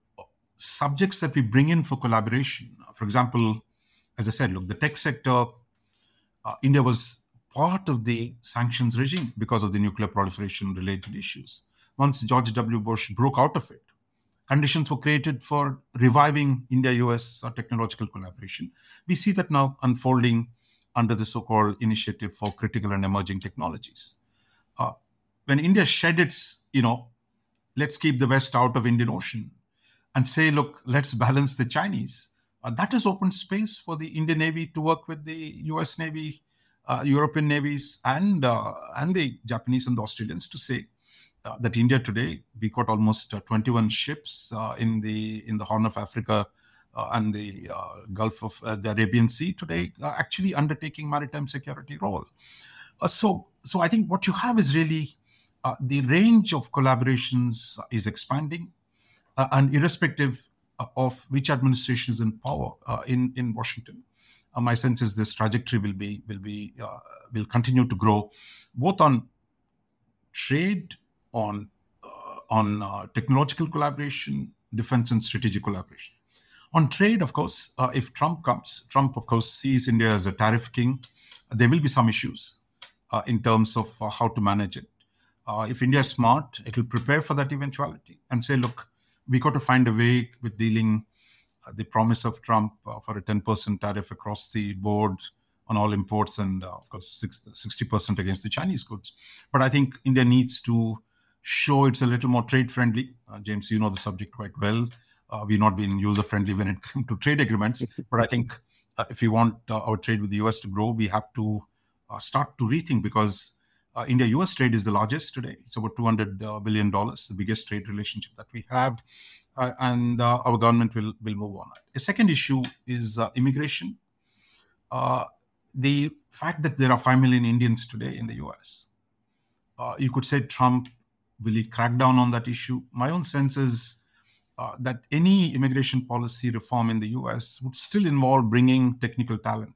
subjects that we bring in for collaboration, for example, as I said, look, the tech sector, uh, India was part of the sanctions regime because of the nuclear proliferation related issues. Once George W. Bush broke out of it, conditions were created for reviving India-U S uh, technological collaboration. We see that now unfolding under the so-called Initiative for Critical and Emerging Technologies. Uh, when India shed its, you know, let's keep the West out of Indian Ocean and say, look, let's balance the Chinese, uh, that has opened space for the Indian Navy to work with the U S Navy, uh, European navies, and uh, and the Japanese and the Australians to say uh, that India today, we got almost uh, twenty-one ships uh, in the in the Horn of Africa uh, and the uh, Gulf of uh, the Arabian Sea today, uh, actually undertaking maritime security role. Uh, so, so I think what you have is really uh, the range of collaborations is expanding, uh, and irrespective of which administration is in power uh, in in Washington, uh, my sense is this trajectory will be will be uh, will continue to grow, both on trade, on uh, on uh, technological collaboration, defense and strategic collaboration. On trade, of course, uh, if Trump comes, Trump, of course, sees India as a tariff king. There will be some issues uh, in terms of uh, how to manage it. Uh, if India is smart, it will prepare for that eventuality and say, look, we got to find a way with dealing uh, the promise of Trump uh, for a ten percent tariff across the board on all imports and, uh, of course, sixty percent against the Chinese goods. But I think India needs to show it's a little more trade-friendly. Uh, James, you know the subject quite well. Uh, we've not been user-friendly when it comes to trade agreements. But I think uh, if we want uh, our trade with the U S to grow, we have to uh, start to rethink, because uh, India-U S trade is the largest today. It's about two hundred billion dollars, the biggest trade relationship that we have. Uh, and uh, our government will, will move on. A second issue is uh, immigration. Uh, the fact that there are five million Indians today in the U S, uh, you could say Trump, will he crack down on that issue? My own sense is uh, that any immigration policy reform in the U S would still involve bringing technical talent.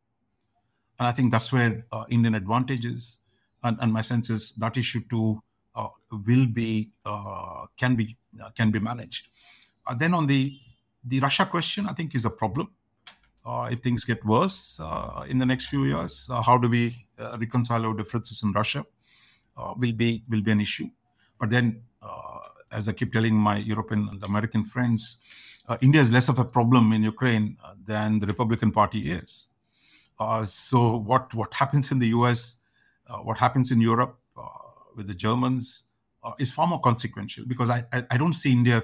And I think that's where uh, Indian advantage is. And, and my sense is that issue too uh, will be, uh, can be, uh, can be managed. Uh, then on the, the Russia question, I think is a problem. Uh, if things get worse uh, in the next few years, uh, how do we uh, reconcile our differences in Russia uh, will be will be an issue. But then, uh, as I keep telling my European and American friends, uh, India is less of a problem in Ukraine uh, than the Republican Party is. Uh, so what, what happens in the U S, uh, what happens in Europe uh, with the Germans uh, is far more consequential, because I, I, I don't see India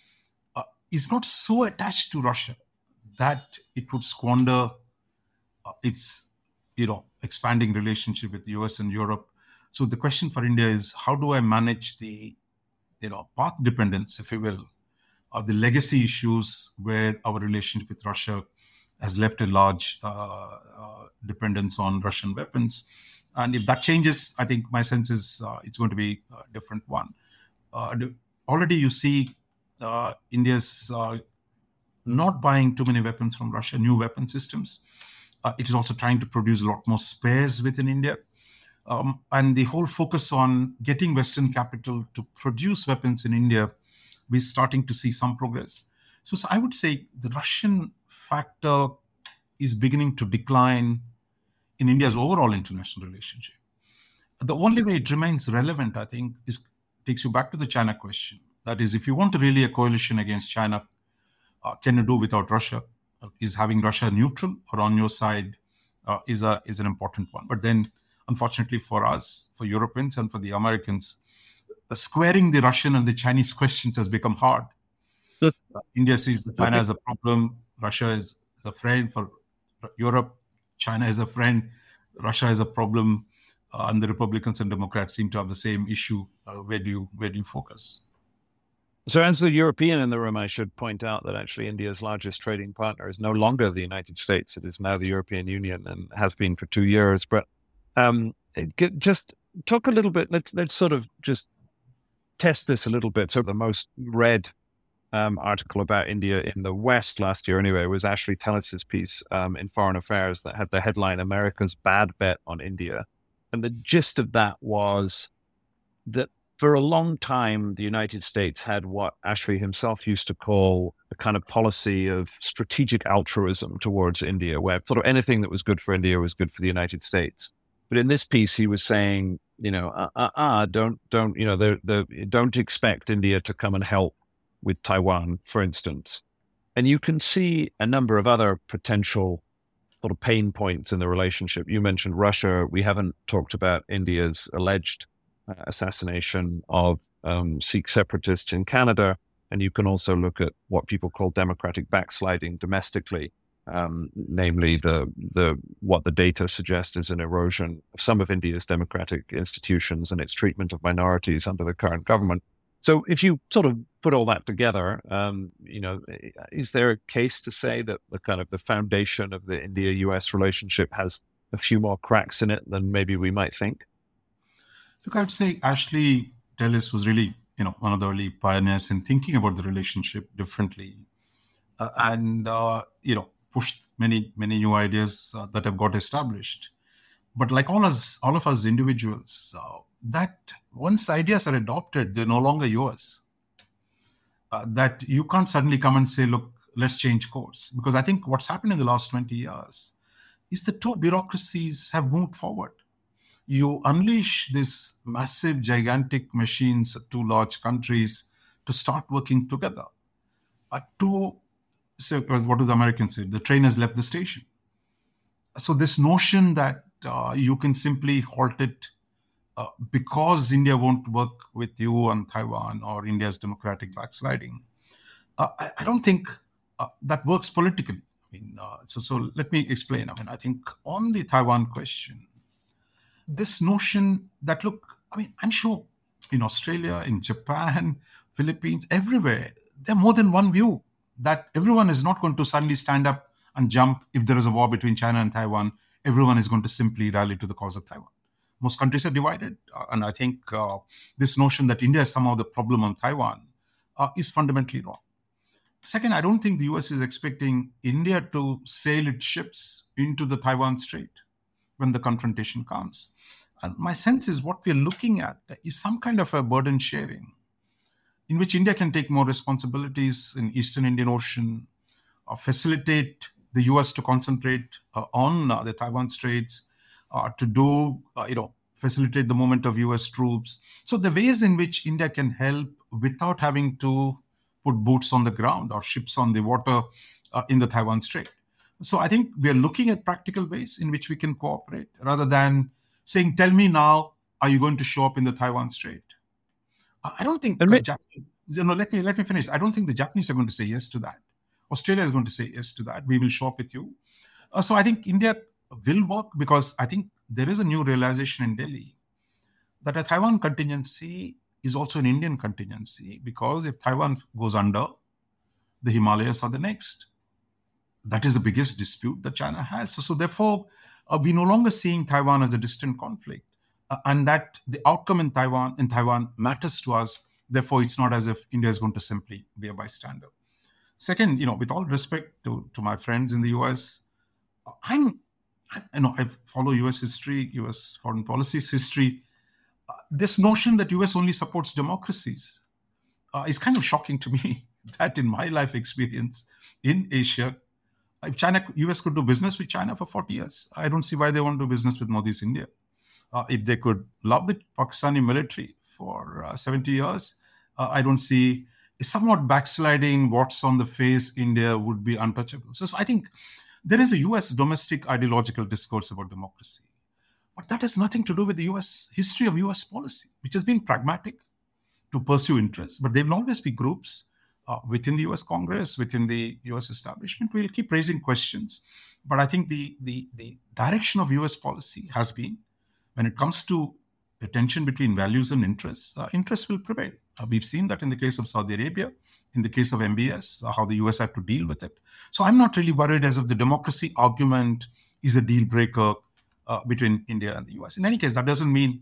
uh, is not so attached to Russia that it would squander uh, its, you know, expanding relationship with the U S and Europe. So the question for India is, how do I manage the, you know, path dependence, if you will, of the legacy issues where our relationship with Russia has left a large uh, uh, dependence on Russian weapons. And if that changes, I think my sense is uh, it's going to be a different one. Uh, already you see uh, India's uh, not buying too many weapons from Russia, new weapon systems. Uh, it is also trying to produce a lot more spares within India. Um, and the whole focus on getting Western capital to produce weapons in India, we're starting to see some progress. So, so I would say the Russian factor is beginning to decline in India's overall international relationship. The only way it remains relevant, I think, is takes you back to the China question. That is, if you want really a coalition against China, uh, can you do without Russia? Uh, is having Russia neutral or on your side uh, is a is an important one. But then, unfortunately for us, for Europeans and for the Americans, uh, squaring the Russian and the Chinese questions has become hard. Uh, India sees China as a problem, Russia is, is a friend. For Europe, China is a friend, Russia is a problem, uh, and the Republicans and Democrats seem to have the same issue. Uh, where do you where do you focus? So as the European in the room, I should point out that actually India's largest trading partner is no longer the United States. It is now the European Union and has been for two years. But um, just talk a little bit, let's, let's sort of just test this a little bit. So the most read um, article about India in the West last year anyway was Ashley Tellis's piece um, in Foreign Affairs that had the headline, America's Bad Bet on India. And the gist of that was that for a long time, the United States had what Ashley himself used to call a kind of policy of strategic altruism towards India, where sort of anything that was good for India was good for the United States. But in this piece, he was saying, you know, uh, uh, uh don't, don't, you know, the, the, don't expect India to come and help with Taiwan, for instance. And you can see a number of other potential sort of pain points in the relationship. You mentioned Russia. We haven't talked about India's alleged uh, assassination of um, Sikh separatists in Canada. And you can also look at what people call democratic backsliding domestically, um, namely the the what the data suggests is an erosion of some of India's democratic institutions and its treatment of minorities under the current government. So if you sort of put all that together, um, you know, is there a case to say that the kind of the foundation of the India-U S relationship has a few more cracks in it than maybe we might think? Look, I would say Ashley Tellis was really, you know, one of the early pioneers in thinking about the relationship differently, uh, and uh, you know, pushed many many new ideas uh, that have got established. But like all us, all of us individuals, uh, that once ideas are adopted, they're no longer yours. Uh, that you can't suddenly come and say, look, let's change course. Because I think what's happened in the last twenty years is the two bureaucracies have moved forward. You unleash these massive, gigantic machines of two large countries to start working together. Uh, to, so what do the Americans say? The train has left the station. So this notion that uh, you can simply halt it uh, because India won't work with you on Taiwan or India's democratic backsliding, uh, I, I don't think uh, that works politically. I mean, uh, so so let me explain. I mean, I think on the Taiwan question, this notion that, look, I mean, I'm sure in Australia, in Japan, Philippines, everywhere, there are more than one view that everyone is not going to suddenly stand up and jump if there is a war between China and Taiwan. Everyone is going to simply rally to the cause of Taiwan. Most countries are divided. Uh, and I think uh, this notion that India is somehow the problem on Taiwan uh, is fundamentally wrong. Second, I don't think the U S is expecting India to sail its ships into the Taiwan Strait when the confrontation comes. And my sense is what we're looking at is some kind of a burden sharing in which India can take more responsibilities in Eastern Indian Ocean, uh, facilitate the U S to concentrate uh, on uh, the Taiwan Straits, uh, to do, uh, you know, facilitate the movement of U S troops. So the ways in which India can help without having to put boots on the ground or ships on the water uh, in the Taiwan Strait. So I think we are looking at practical ways in which we can cooperate rather than saying, tell me now, are you going to show up in the Taiwan Strait? I don't think, Admit- uh, Japanese, you know, let me, let me finish. I don't think the Japanese are going to say yes to that. Australia is going to say yes to that. We will show up with you. Uh, so I think India will work because I think there is a new realization in Delhi that a Taiwan contingency is also an Indian contingency, because if Taiwan goes under, the Himalayas are the next. That is the biggest dispute that China has. So, so therefore, uh, we're no longer seeing Taiwan as a distant conflict, uh, and that the outcome in Taiwan in Taiwan matters to us. Therefore, it's not as if India is going to simply be a bystander. Second, you know, with all respect to, to my friends in the U S, I'm, I, you know, I follow U S history, U S foreign policy's history. Uh, this notion that U S only supports democracies uh, is kind of shocking to me. That in my life experience in Asia, if China, U S could do business with China for forty years, I don't see why they won't do business with Modi's India. Uh, if they could love the Pakistani military for uh, seventy years, uh, I don't see a somewhat backsliding, what's on the face India would be untouchable. So, so I think there is a U S domestic ideological discourse about democracy. But that has nothing to do with the U S history of U S policy, which has been pragmatic to pursue interests. But there will always be groups uh, within the U S Congress, within the U S establishment, we'll keep raising questions. But I think the, the, the direction of U S policy has been, when it comes to the tension between values and interests, uh, interests will prevail. Uh, we've seen that in the case of Saudi Arabia, in the case of M B S, uh, how the U S had to deal with it. So I'm not really worried as if the democracy argument is a deal breaker uh, between India and the U S. In any case, that doesn't mean,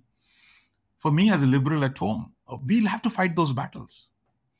for me as a liberal at home, uh, we'll have to fight those battles.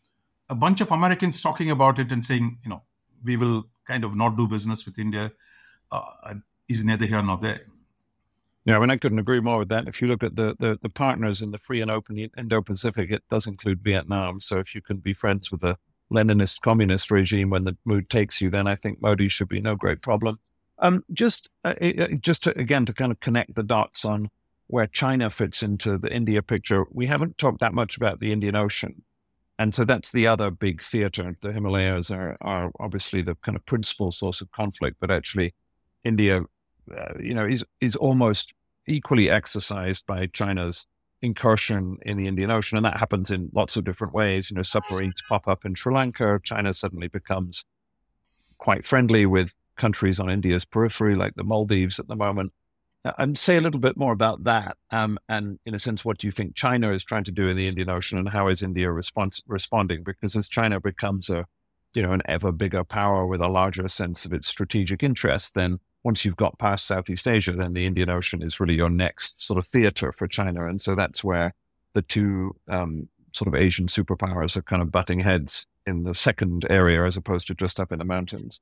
A bunch of Americans talking about it and saying, you know, we will kind of not do business with India uh, is neither here nor there. Yeah, I mean, I couldn't agree more with that. If you look at the, the, the partners in the free and open Indo-Pacific, it does include Vietnam. So if you can be friends with a Leninist communist regime when the mood takes you, then I think Modi should be no great problem. Um, just uh, just to, again, to kind of connect the dots on where China fits into the India picture, we haven't talked that much about the Indian Ocean. And so that's the other big theater. The Himalayas are, are obviously the kind of principal source of conflict, but actually India, uh, you know, is is almost equally exercised by China's incursion in the Indian Ocean. And that happens in lots of different ways. You know, submarines pop up in Sri Lanka. China suddenly becomes quite friendly with countries on India's periphery, like the Maldives at the moment. And say a little bit more about that. Um, and in a sense, what do you think China is trying to do in the Indian Ocean, and how is India respons- responding? Because as China becomes a, you know, an ever bigger power with a larger sense of its strategic interest, then once you've got past Southeast Asia, then the Indian Ocean is really your next sort of theater for China. And so that's where the two um, sort of Asian superpowers are kind of butting heads in the second area, as opposed to just up in the mountains.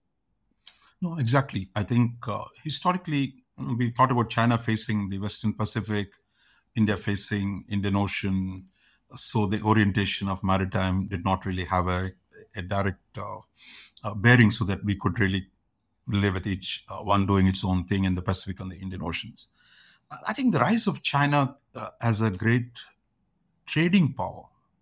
No, exactly. I think uh, historically, we thought about China facing the Western Pacific, India facing Indian Ocean. So the orientation of maritime did not really have a, a direct uh, uh, bearing so that we could really live with each uh, one doing its own thing in the Pacific and the Indian Oceans. I think the rise of China uh, as a great trading power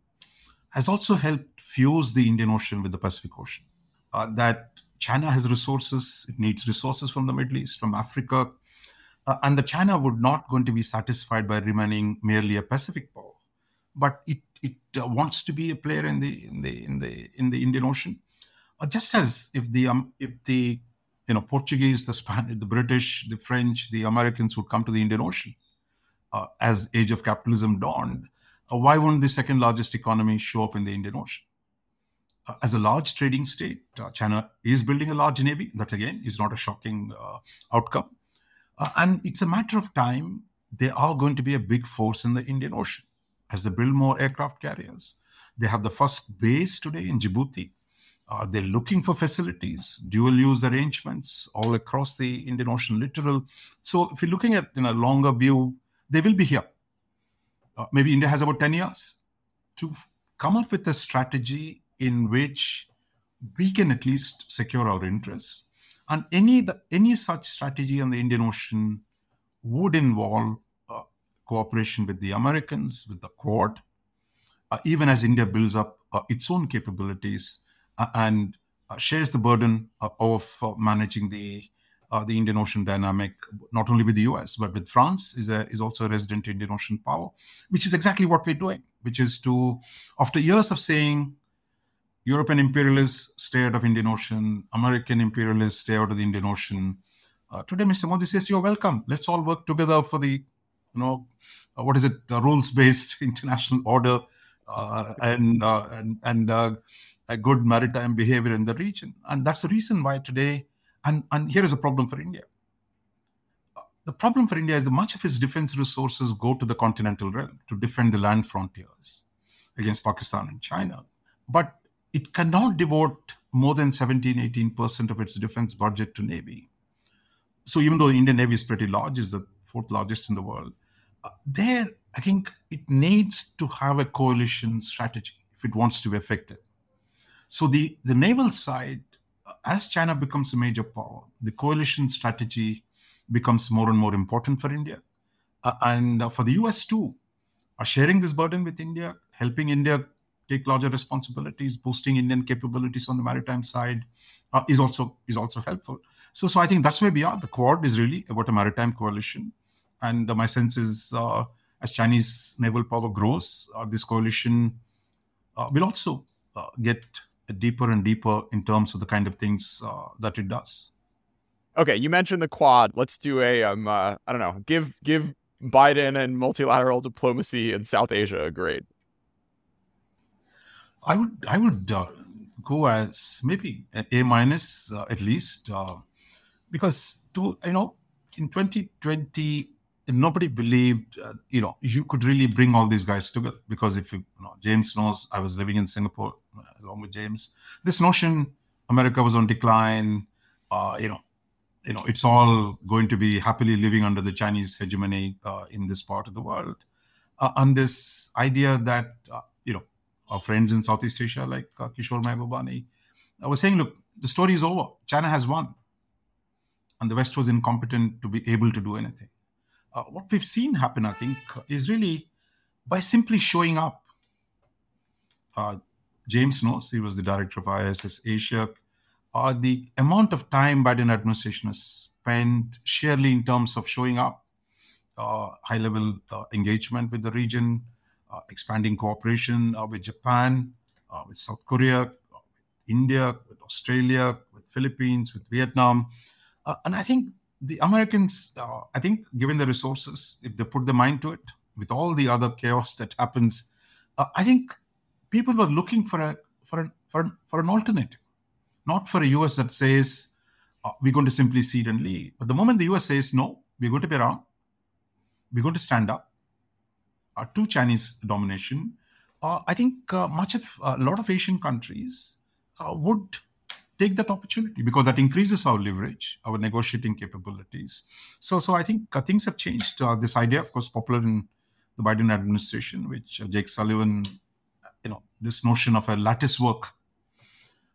has also helped fuse the Indian Ocean with the Pacific Ocean. Uh, that China has resources, it needs resources from the Middle East, from Africa, uh, and the China would not going to be satisfied by remaining merely a Pacific power, but it it uh, wants to be a player in the in the in the in the Indian Ocean. Uh, just as if the um, if the you know Portuguese, the Spanish, the British, the French, the Americans would come to the Indian Ocean uh, as age of capitalism dawned, uh, why wouldn't the second largest economy show up in the Indian Ocean? Uh, as a large trading state, uh, China is building a large navy. That again is not a shocking uh, outcome, uh, and it's a matter of time. They are going to be a big force in the Indian Ocean as they build more aircraft carriers. They have the first base today in Djibouti. Uh, they're looking for facilities, dual-use arrangements all across the Indian Ocean littoral. So if you're looking at in a longer view, they will be here. Uh, maybe India has about ten years to f- come up with a strategy in which we can at least secure our interests. And any the, any such strategy on the Indian Ocean would involve uh, cooperation with the Americans, with the Quad, uh, even as India builds up uh, its own capabilities uh, and uh, shares the burden uh, of uh, managing the uh, the Indian Ocean dynamic, not only with the U S, but with France, is, a, is also a resident Indian Ocean power, which is exactly what we're doing, which is to, after years of saying, European imperialists stay out of Indian Ocean, American imperialists stay out of the Indian Ocean. Uh, today, Mister Modi says, you're welcome. Let's all work together for the, you know, uh, what is it, uh, rules-based international order uh, and uh, and, and uh, a good maritime behavior in the region. And that's the reason why today, and, and here is a problem for India. Uh, the problem for India is that much of its defense resources go to the continental realm to defend the land frontiers against Pakistan and China. But it cannot devote more than seventeen, eighteen percent of its defense budget to Navy. So even though the Indian Navy is pretty large, is the fourth largest in the world, uh, there, I think it needs to have a coalition strategy if it wants to be effective. So the, the naval side, uh, as China becomes a major power, the coalition strategy becomes more and more important for India. Uh, and uh, for the U S too, uh, sharing this burden with India, helping India take larger responsibilities, boosting Indian capabilities on the maritime side uh, is also is also helpful. So, so I think that's where we are. The Quad is really about a maritime coalition, and uh, my sense is uh, as Chinese naval power grows, uh, this coalition uh, will also uh, get deeper and deeper in terms of the kind of things uh, that it does. Okay, you mentioned the Quad. Let's do a um uh, I don't know, give give Biden and multilateral diplomacy in South Asia a grade. I would I would uh, go as maybe an A minus uh, at least, uh, because to you know in twenty twenty nobody believed uh, you know you could really bring all these guys together, because if you, you know James knows, I was living in Singapore uh, along with James. This notion America was on decline, uh, you know you know it's all going to be happily living under the Chinese hegemony uh, in this part of the world, uh, and this idea that uh, you know. Our friends in Southeast Asia like uh, Kishore Mahbubani, I was saying, look, the story is over. China has won. And the West was incompetent to be able to do anything. Uh, what we've seen happen, I think, is really by simply showing up. Uh, James knows, he was the director of I S S Asia. Uh, the amount of time Biden administration has spent sheerly in terms of showing up, uh, high-level uh, engagement with the region, Uh, expanding cooperation uh, with Japan, uh, with South Korea, uh, with India, with Australia, with Philippines, with Vietnam. Uh, and I think the Americans, uh, I think given the resources, if they put their mind to it, with all the other chaos that happens, uh, I think people were looking for a for an, for, an, for an alternative, not for a U S that says, uh, we're going to simply cede and leave. But the moment the U S says, no, we're going to be around, we're going to stand up, Uh, to Chinese domination, uh, I think uh, much of a uh, lot of Asian countries uh, would take that opportunity, because that increases our leverage, our negotiating capabilities. So, so I think uh, things have changed. Uh, this idea, of course, popular in the Biden administration, which uh, Jake Sullivan, you know, this notion of a lattice work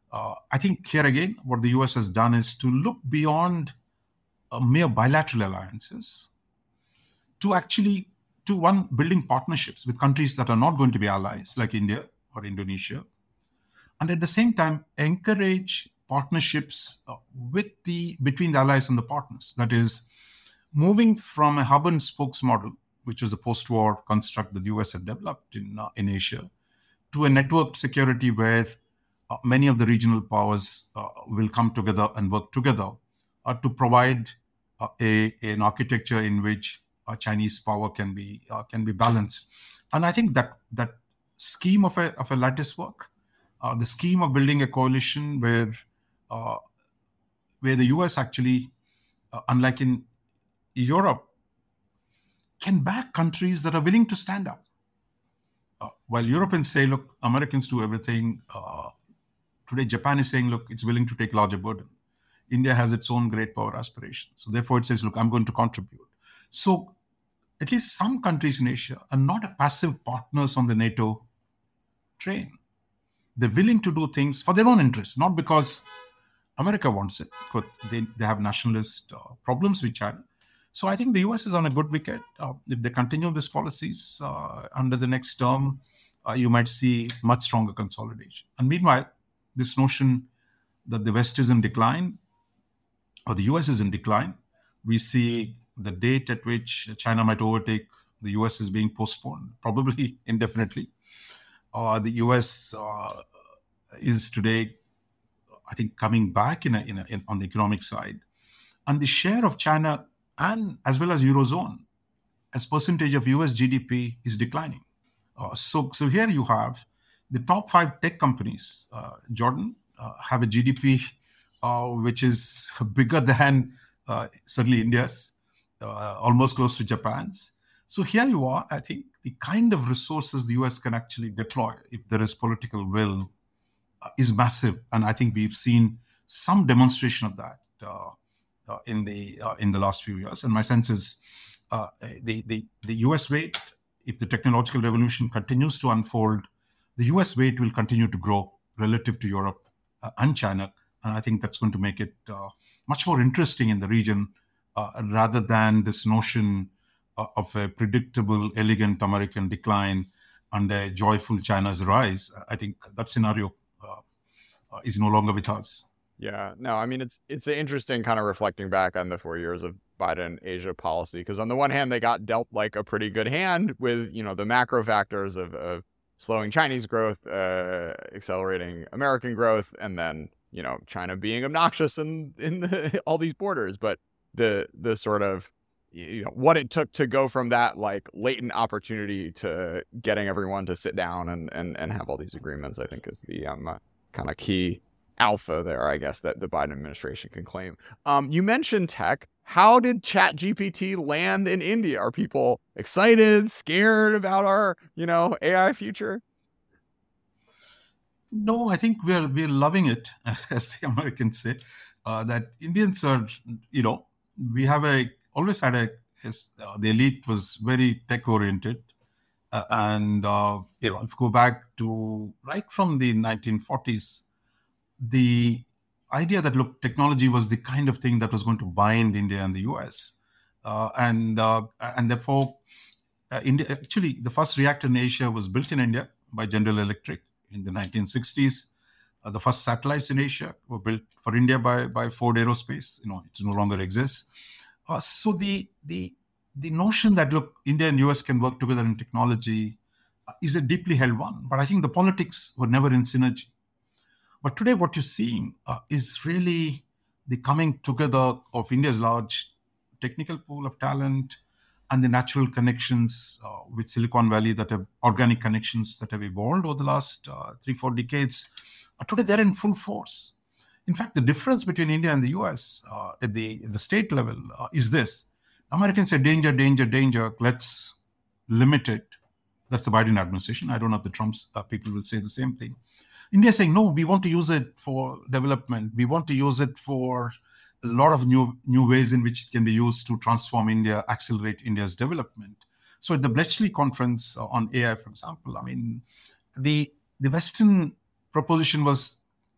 Uh, I think here again, what the U S has done is to look beyond uh, mere bilateral alliances to actually, to one, building partnerships with countries that are not going to be allies, like India or Indonesia, and at the same time encourage partnerships uh, with the between the allies and the partners. That is, moving from a hub and spokes model, which was a post-war construct that the U S had developed in uh, in Asia, to a networked security where uh, many of the regional powers uh, will come together and work together uh, to provide uh, a an architecture in which uh, Chinese power can be uh, can be balanced. And I think that that scheme of a of a lattice work, uh, the scheme of building a coalition where uh, where the U S actually, uh, unlike in Europe, can back countries that are willing to stand up. Uh, while Europeans say, look, Americans do everything, uh, today Japan is saying, look, it's willing to take larger burden. India has its own great power aspirations. So therefore it says, look, I'm going to contribute. So at least some countries in Asia are not a passive partners on the NATO train. They're willing to do things for their own interests, not because America wants it, because they, they have nationalist uh, problems with China. So I think the U S is on a good wicket. Uh, if they continue these policies uh, under the next term, uh, you might see much stronger consolidation. And meanwhile, this notion that the West is in decline or the U S is in decline, we see the date at which China might overtake the U S is being postponed, probably indefinitely. Uh, the U S uh, is today, I think, coming back in, a, in, a, in on the economic side. And the share of China and as well as Eurozone as percentage of U S G D P is declining. Uh, so, so here you have the top five tech companies, uh, Jordan, uh, have a G D P uh, which is bigger than uh, certainly India's, uh, almost close to Japan's. So here you are, I think the kind of resources the U S can actually deploy if there is political will uh, is massive. And I think we've seen some demonstration of that uh, uh, in the uh, in the last few years. And my sense is uh, the, the, the U S weight, if the technological revolution continues to unfold, the U S weight will continue to grow relative to Europe uh, and China. And I think that's going to make it uh, much more interesting in the region uh, rather than this notion uh, of a predictable, elegant American decline and a joyful China's rise. I think that scenario uh, uh, is no longer with us. Yeah, no, I mean, it's it's interesting kind of reflecting back on the four years of Biden Asia policy, because on the one hand, they got dealt like a pretty good hand with, you know, the macro factors of, of slowing Chinese growth, uh, accelerating American growth, and then, you know, China being obnoxious in, in the, all these borders. But the the sort of, you know, what it took to go from that like latent opportunity to getting everyone to sit down and, and, and have all these agreements, I think is the um, uh, kind of key alpha there, I guess, that the Biden administration can claim. Um, you mentioned tech. How did ChatGPT land in India? Are people excited, scared about our, you know, A I future? No, I think we're we're loving it, as the Americans say. Uh, that Indians are, you know, we have a always had a is, uh, the elite was very tech oriented, uh, and uh, you know, if you go back to right from the nineteen forties, the idea that look, technology was the kind of thing that was going to bind India and the U S, uh, and uh, and therefore, uh, India actually the first reactor in Asia was built in India by General Electric in the nineteen sixties. Uh, the first satellites in Asia were built for India by by Ford Aerospace. You know, it no longer exists. Uh, so the the the notion that look, India and U S can work together in technology uh, is a deeply held one. But I think the politics were never in synergy. But today, what you're seeing uh, is really the coming together of India's large technical pool of talent and the natural connections uh, with Silicon Valley that have organic connections that have evolved over the last uh, three, four decades. Uh, today, they're in full force. In fact, the difference between India and the U S uh, at the, at the state level uh, is this. Americans say danger, danger, danger. Let's limit it. That's the Biden administration. I don't know if the Trump's uh, people will say the same thing. India is saying, no, we want to use it for development. We want to use it for a lot of new new ways in which it can be used to transform India, accelerate India's development. So at the Bletchley conference on A I, for example, I mean, the, the Western proposition was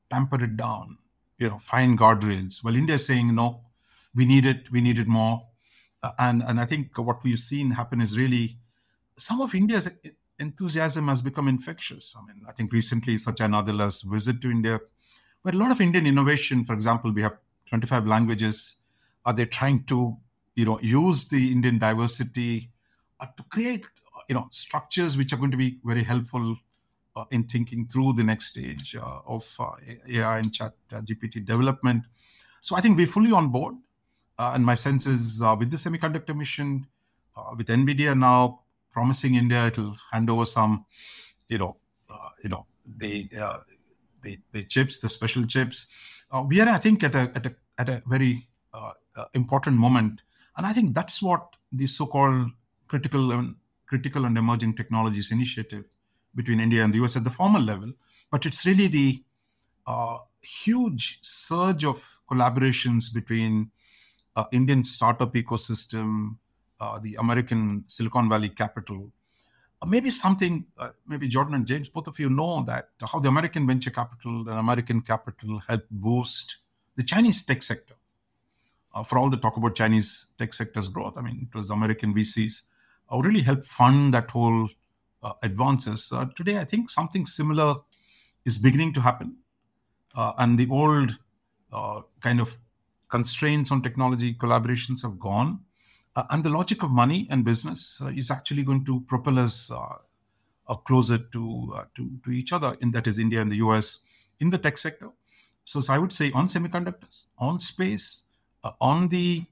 tamper it down, you know, find guardrails. Well, India is saying, no, we need it, we need it more. Uh, and, and I think what we've seen happen is really some of India's enthusiasm has become infectious. I mean, I think recently Satya Nadella's visit to India, where a lot of Indian innovation, for example, we have twenty-five languages. Are they trying to, you know, use the Indian diversity uh, to create, you know, structures which are going to be very helpful uh, in thinking through the next stage uh, of uh, A I and Chat uh, G P T development. So I think we're fully on board. Uh, and my sense is uh, with the semiconductor mission, uh, with NVIDIA now promising India, it'll hand over some, you know, uh, you know, the, uh, the the chips, the special chips. Uh, we are, I think, at a at a at a very uh, uh, important moment, and I think that's what the so-called critical and critical and emerging technologies initiative between India and the U S at the formal level. But it's really the uh, huge surge of collaborations between uh, Indian startup ecosystem, uh, the American Silicon Valley capital. Uh, maybe something, uh, maybe Jordan and James, both of you know that how the American venture capital and American capital helped boost the Chinese tech sector. Uh, for all the talk about Chinese tech sector's growth, I mean, it was American V Cs uh, really helped fund that whole uh, advances. Uh, today, I think something similar is beginning to happen. Uh, and the old uh, kind of constraints on technology collaborations have gone. Uh, and the logic of money and business uh, is actually going to propel us uh, uh, closer to, uh, to to each other, and that is India and the U S in the tech sector. So, so I would say on semiconductors, on space, uh, on the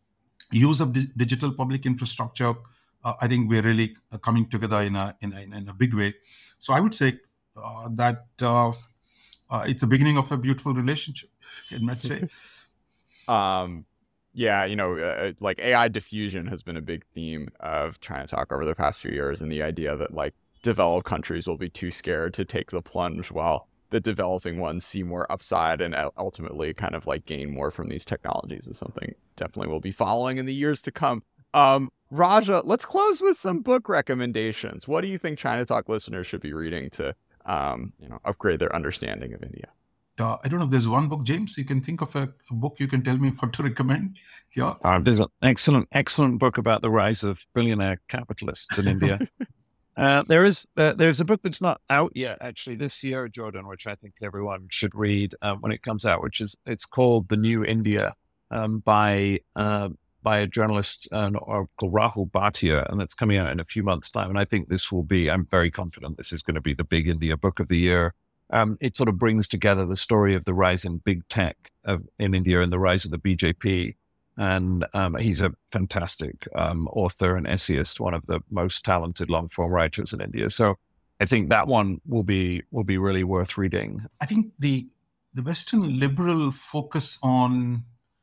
use of di- digital public infrastructure, uh, I think we're really uh, coming together in a, in a in a big way. So I would say uh, that uh, uh, it's the beginning of a beautiful relationship, I might say. um. Yeah, you know, uh, like A I diffusion has been a big theme of China Talk over the past few years, and the idea that like developed countries will be too scared to take the plunge while the developing ones see more upside and ultimately kind of like gain more from these technologies is something definitely we'll be following in the years to come. Um, Raja, let's close with some book recommendations. What do you think China Talk listeners should be reading to, um, you know, upgrade their understanding of India? Uh, I don't know if there's one book, James, you can think of a, a book you can tell me what to recommend here. Uh, there's an excellent, excellent book about the rise of billionaire capitalists in India. uh, there is, uh, there's a book that's not out yet, actually, this year, Jordan, which I think everyone should read uh, when it comes out, which is, it's called The New India um, by uh, by a journalist uh, called Rahul Bhatia, and it's coming out in a few months' time. And I think this will be, I'm very confident this is going to be the big India book of the year. Um, it sort of brings together the story of the rise in big tech of, in India and the rise of the B J P. And um, he's a fantastic um, author and essayist, one of the most talented long-form writers in India. So I think that one will be will be really worth reading. I think the the Western liberal focus on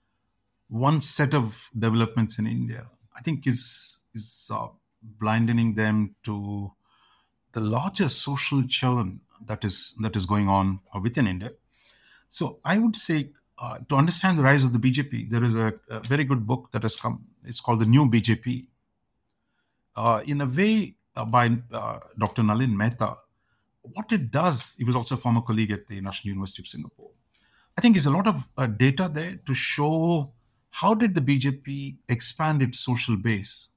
one set of developments in India, I think, is is uh, blinding them to the larger social churn that is that is going on within India. So I would say uh, to understand the rise of the B J P, there is a, a very good book that has come. It's called The New B J P. Uh, in a way, uh, by uh, Doctor Nalin Mehta. What it does, he was also a former colleague at the National University of Singapore. I think there's a lot of uh, data there to show how did the B J P expand its social base?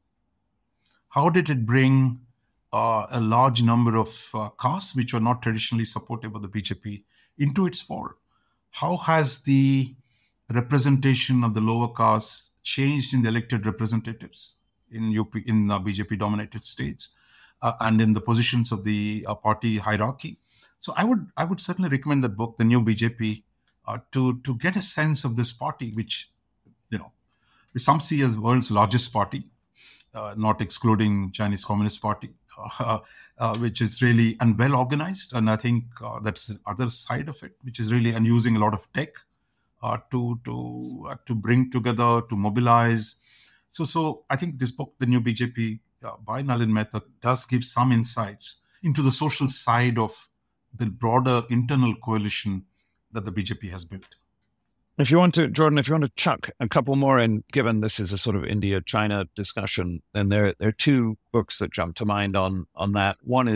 How did it bring Uh, a large number of uh, castes which were not traditionally supportive of the B J P into its fold? How has the representation of the lower castes changed in the elected representatives in U P, in uh, B J P-dominated states, uh, and in the positions of the uh, party hierarchy? So I would I would certainly recommend that book, The New B J P, uh, to to get a sense of this party, which you know some see as the world's largest party, uh, not excluding Chinese Communist Party. Uh, uh, which is really and well organized, and I think uh, that's the other side of it, which is really and using a lot of tech uh, to to uh, to bring together, to mobilize. So so I think this book, The New B J P uh, by Nalin Mehta, does give some insights into the social side of the broader internal coalition that the B J P has built. If you want to, Jordan, if you want to chuck a couple more in, given this is a sort of India-China discussion, then there, there are two books that jump to mind on, on that. One is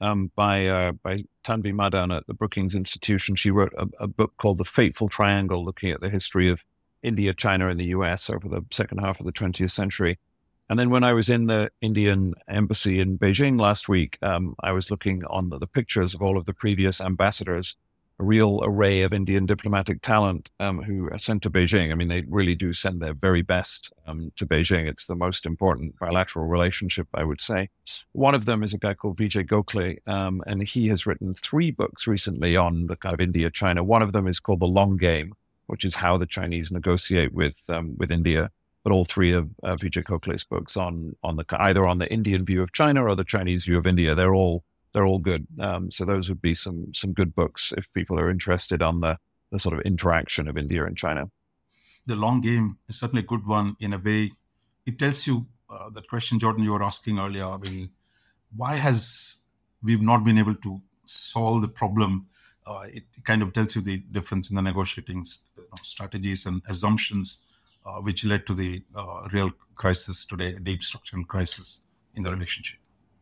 um, by uh, by Tanvi Madan at the Brookings Institution. She wrote a, a book called The Fateful Triangle, looking at the history of India, China, and the U S over the second half of the twentieth century. And then when I was in the Indian embassy in Beijing last week, um, I was looking on the, the pictures of all of the previous ambassadors, a real array of Indian diplomatic talent um, who are sent to Beijing. I mean, they really do send their very best um, to Beijing. It's the most important bilateral relationship, I would say. One of them is a guy called Vijay Gokhale, um, and he has written three books recently on the kind of India-China. One of them is called The Long Game, which is how the Chinese negotiate with um, with India. But all three of uh, Vijay Gokhale's books on on the either on the Indian view of China or the Chinese view of India, they're all they're all good. Um, so those would be some some good books if people are interested on the the sort of interaction of India and China. The Long Game is certainly a good one in a way. It tells you uh, that question, Jordan, you were asking earlier. I mean, why has we've not been able to solve the problem? Uh, it kind of tells you the difference in the negotiating you know, strategies and assumptions, uh, which led to the uh, real crisis today, a deep structural crisis in the relationship.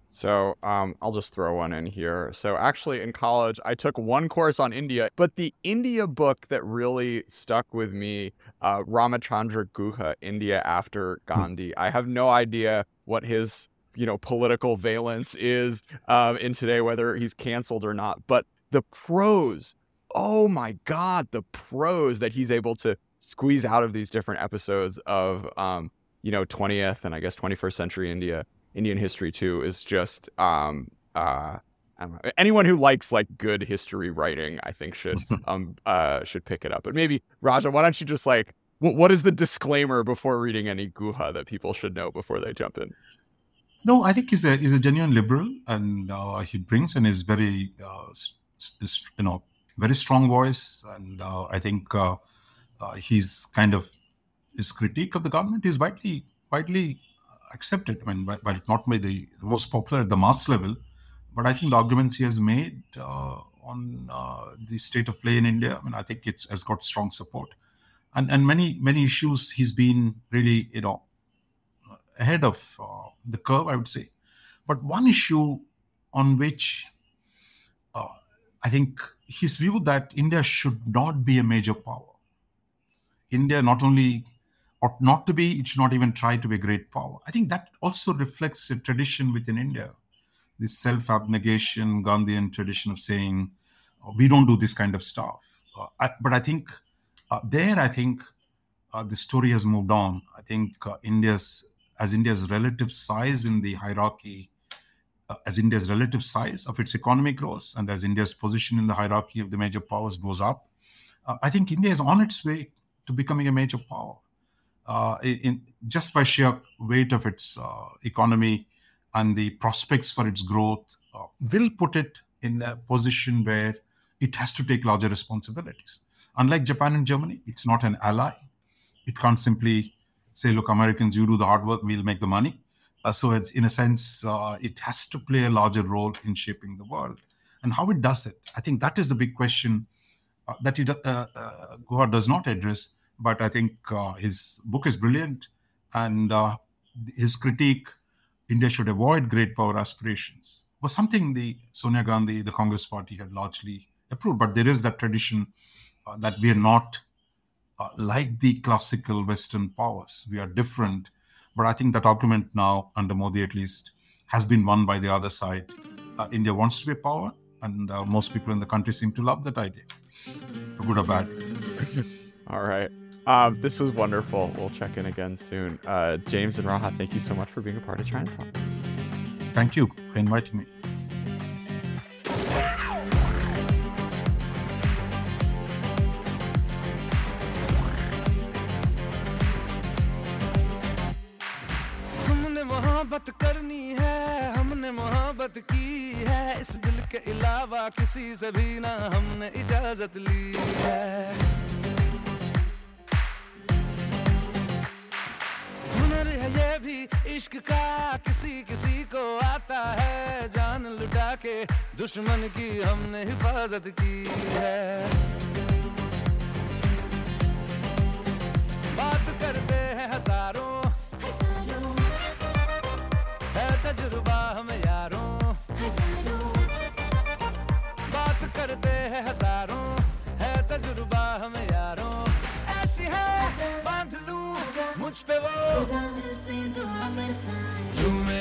So um, I'll just throw one in here. So actually in college, I took one course on India, but the India book that really stuck with me, uh, Ramachandra Guha, India After Gandhi. I have no idea what his, you know, political valence is um, in today, whether he's canceled or not. But the prose, oh my God, the prose that he's able to squeeze out of these different episodes of, um, you know, twentieth and I guess twenty-first century India. Indian history too is just um uh I don't know. Anyone who likes like good history writing, I think should um uh should pick it up. But maybe Raja, why don't you just like w- what is the disclaimer before reading any Guha that people should know before they jump in? No, I think he's a he's a genuine liberal, and uh, he brings in his very uh, s- s- you know very strong voice, and uh, I think uh, uh, he's kind of his critique of the government is widely widely accepted. I mean, but, but not by the most popular at the mass level, but I think the arguments he has made uh, on uh, the state of play in India, I mean, I think it's has got strong support, and and many many issues he's been really you know ahead of uh, the curve, I would say. But one issue on which uh, I think his view that India should not be a major power. India not only ought not to be, it should not even try to be a great power. I think that also reflects a tradition within India, this self-abnegation, Gandhian tradition of saying, oh, we don't do this kind of stuff. Uh, I, but I think uh, there, I think uh, the story has moved on. I think uh, India's, as India's relative size in the hierarchy, uh, as India's relative size of its economy grows, and as India's position in the hierarchy of the major powers goes up, uh, I think India is on its way to becoming a major power. Uh, in, just by sheer weight of its uh, economy and the prospects for its growth, uh, will put it in a position where it has to take larger responsibilities. Unlike Japan and Germany, it's not an ally. It can't simply say, look, Americans, you do the hard work, we'll make the money. Uh, so it's, in a sense, uh, it has to play a larger role in shaping the world. And how it does it, I think that is the big question uh, that he, uh, uh, Guha does not address. But I think uh, his book is brilliant, and uh, his critique, India should avoid great power aspirations, was something the Sonia Gandhi, the Congress party, had largely approved. But there is that tradition uh, that we are not uh, like the classical Western powers. We are different. But I think that argument now, under Modi at least, has been won by the other side. Uh, India wants to be a power, and uh, most people in the country seem to love that idea, for good or bad. All right. Um, this was wonderful. We'll check in again soon. Uh, James and Raha, thank you so much for being a part of China Talk. Thank you for inviting me. हमने मोहब्बत करनी है, हमने मोहब्बत की है, इस दिल के अलावा किसी से भी ना हमने इजाजत ली है। ये भी इश्क का किसी किसी को आता है, जान लुटा के दुश्मन की हमने हिफाजत की है। बात करते हैं हजारों, है तजुर्बा हमें यारों,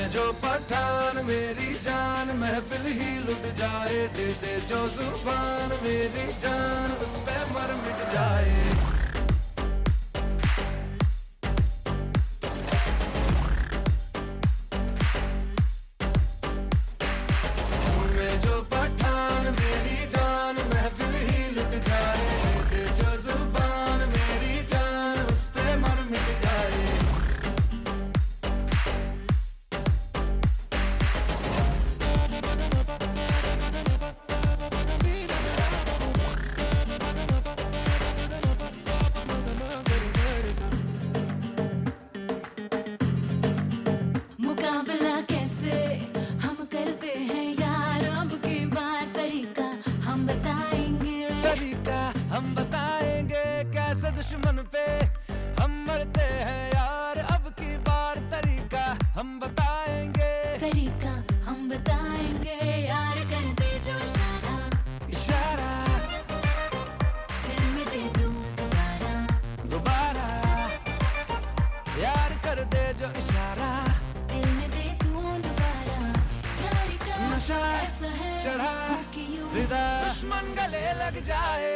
जो पठान मेरी जान महफिल ही लुट जाए दे दे जो जुबान मेरी जान उस पे मर मिट जाए मैं जो पठान मेरी जान महफिल ही लुट जाए दे दे जो जुबान मेरी जान उस पे मर मिट जाए मुकाबला कैसे हम करते हैं यार अब की बार तरीका हम बताएंगे तरीका हम बताएंगे कैसे दुश्मन पे हम मरते हैं यार अब की बार तरीका हम बताएंगे तरीका हम बताएंगे यार कर दे जो इशारा इशारा दिल में दे दूं दोबारा दोबारा यार कर दे जो इशारा दिल में दे दूं दोबारा यार का नशा ऐसा है चढ़ा कि यूं विदा दुश्मन गले लग जाए